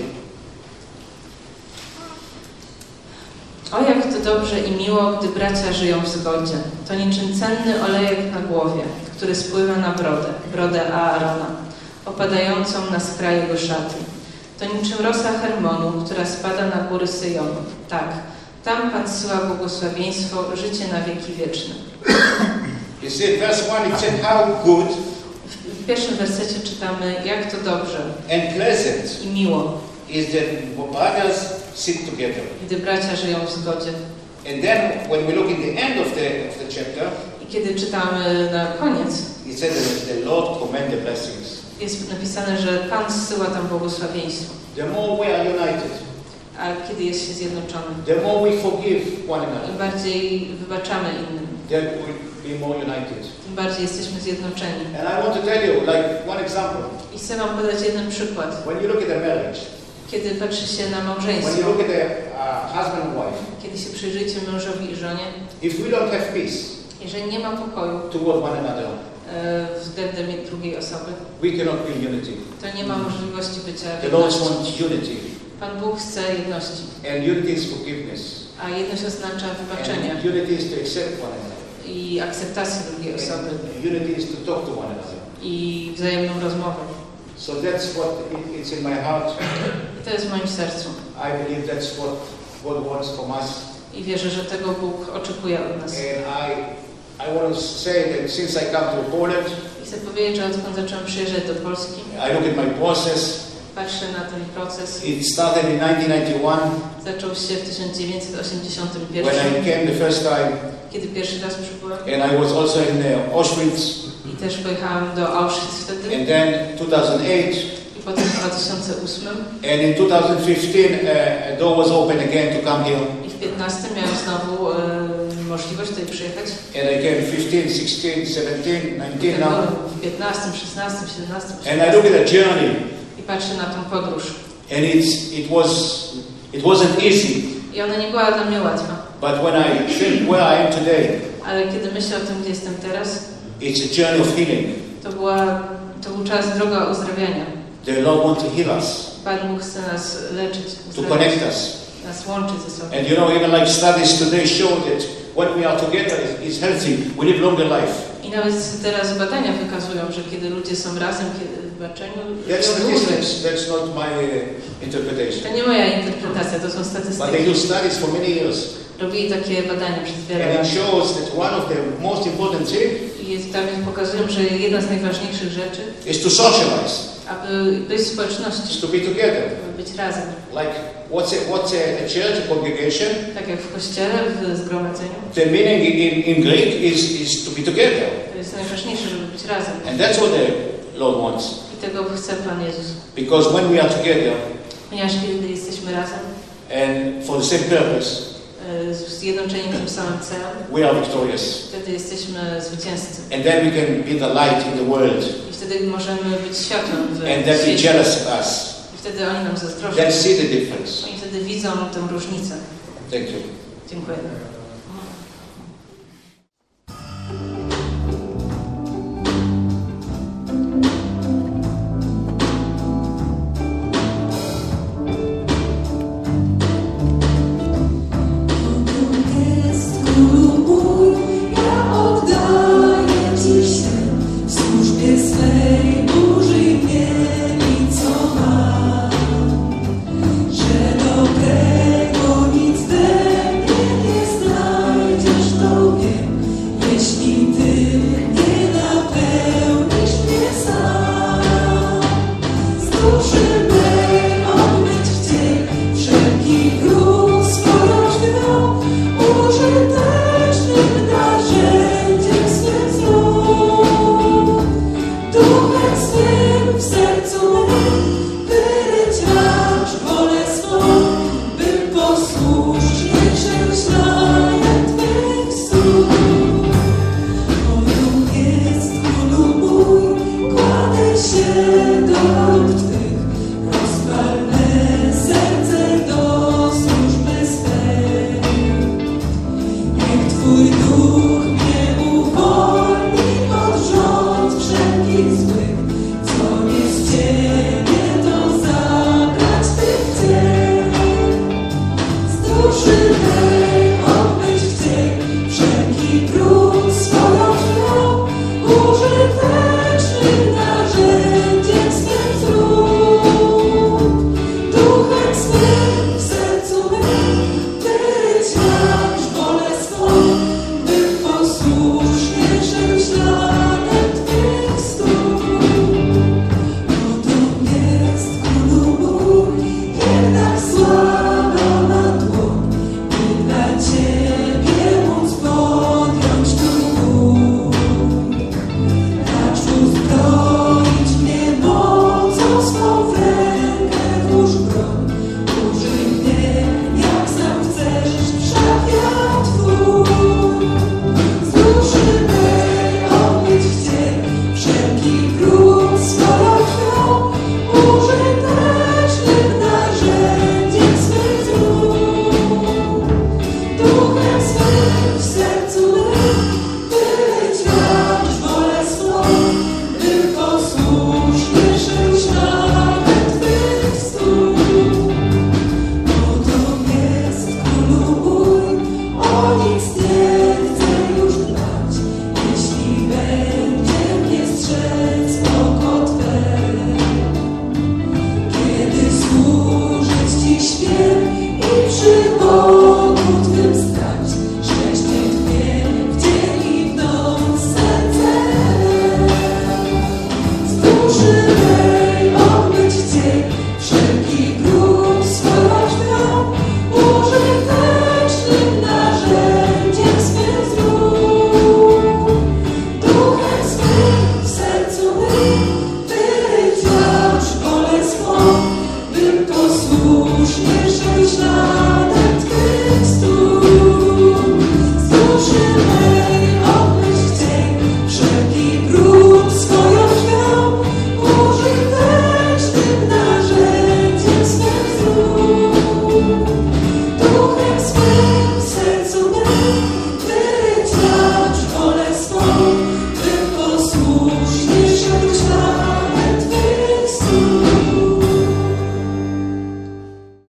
O, jak to dobrze i miło, gdy bracia żyją w zgodzie. To niczym cenny olejek na głowie, który spływa na brodę, brodę Aarona, opadającą na skraj jego szaty. To niczym rosa Hermonu, która spada na góry Syjonu. Tak, tam Pan zsyła błogosławieństwo, życie na wieki wieczne. You see, in verse one, it said, how good W pierwszym wersecie czytamy, jak to dobrze and pleasant i miło, is that brothers sit together. gdy bracia żyją w zgodzie. And then, when we look in the end of the, of the chapter, I kiedy czytamy na koniec, it said that the Lord commend the blessings. jest napisane, że Pan zsyła tam błogosławieństwo. The more we are united, A kiedy jest się zjednoczony, the more we forgive one im another, bardziej wybaczamy innym, then we'll be more united. tym bardziej jesteśmy zjednoczeni. And I want to tell you, like one example. I chcę Wam podać jeden przykład. When you look at a marriage, Kiedy patrzy się na when you małżeństwo, look at a uh, husband and wife, kiedy się przyjrzycie mężowi i żonie, if we don't have peace jeżeli nie ma pokoju toward one another, e, względem drugiej osoby, we cannot be in unity. to nie ma możliwości bycia The Lord jedności. wants unity, Pan Bóg chce jedności, and unity is forgiveness, a jedność oznacza wybaczenie and unity is to accept one another, i akceptację drugiej osoby and unity is to talk to one another. i wzajemną rozmowę. So that's what it- it's in my heart. I to jest w moim sercu. I believe that's what God wants from us. I wierzę, że tego Bóg oczekuje od nas. And I, I want to say that since I come to Poland, I chcę powiedzieć, że odkąd zacząłem przyjeżdżać do Polski, I look at my process. patrzę na ten proces. It started in nineteen ninety-one Zaczął się w tysiąc dziewięćset osiemdziesiątym when I pierwszym, came the first time, kiedy pierwszy raz przybyłem. and I was also in uh, Auschwitz. I też pojechałem do Auschwitz wtedy. And then two thousand eight, I potem w dwa tysiące ósmym. and in two thousand fifteen, uh, a door was open again to come here. I w piętnastym miałem znowu e, możliwość tutaj przyjechać. And I came fifteen, sixteen, seventeen, nineteen now. W piętnastym, szesnastym, siedemnastym, And I look at the journey, I patrzę na tą podróż. and it's, it, was, it wasn't easy. I ona nie była dla mnie łatwa. But when I think where I am today, Ale kiedy myślę o tym, gdzie jestem teraz, it's a journey of healing. to, była, to był czas, droga uzdrawiania. The Lord wants to heal us, Pan Bóg chce nas leczyć, to uzdrawiać, connect us. nas łączyć ze sobą. And you know, even like studies today show that when we are together is, is healthy, we live longer life. I nawet teraz badania wykazują, że kiedy ludzie są razem, kiedy w baczeniu, That's to dłużej. statistics, that's not my uh, interpretation. To nie moja interpretacja, to są But they statystyki. do studies for many years. Robili takie badania przez wiele And lat. it shows that one of the most important things I jest, tam pokazują, że jedna z najważniejszych rzeczy, is to socialize, aby być w społeczności, is to be together. aby być razem. Like, what's a, what's a, a church, a congregation? Tak jak w kościele, w zgromadzeniu. The meaning in, in Greek is, is to be together. To jest najważniejsze, żeby być razem. And that's what the Lord wants. I tego chce Pan Jezus. Because when we are together Ponieważ kiedy jesteśmy razem, and for the same purpose, e, zjednoczeni tym samym celem, we are victorious. wtedy jesteśmy zwycięzcy. And then we can be the light in the world. I wtedy możemy być światłem w And that be świecie. jealous of us. I wtedy oni nam zazdroszczą. Let's see the difference. Oni wtedy widzą tę różnicę. Thank you. Dziękuję. Duszy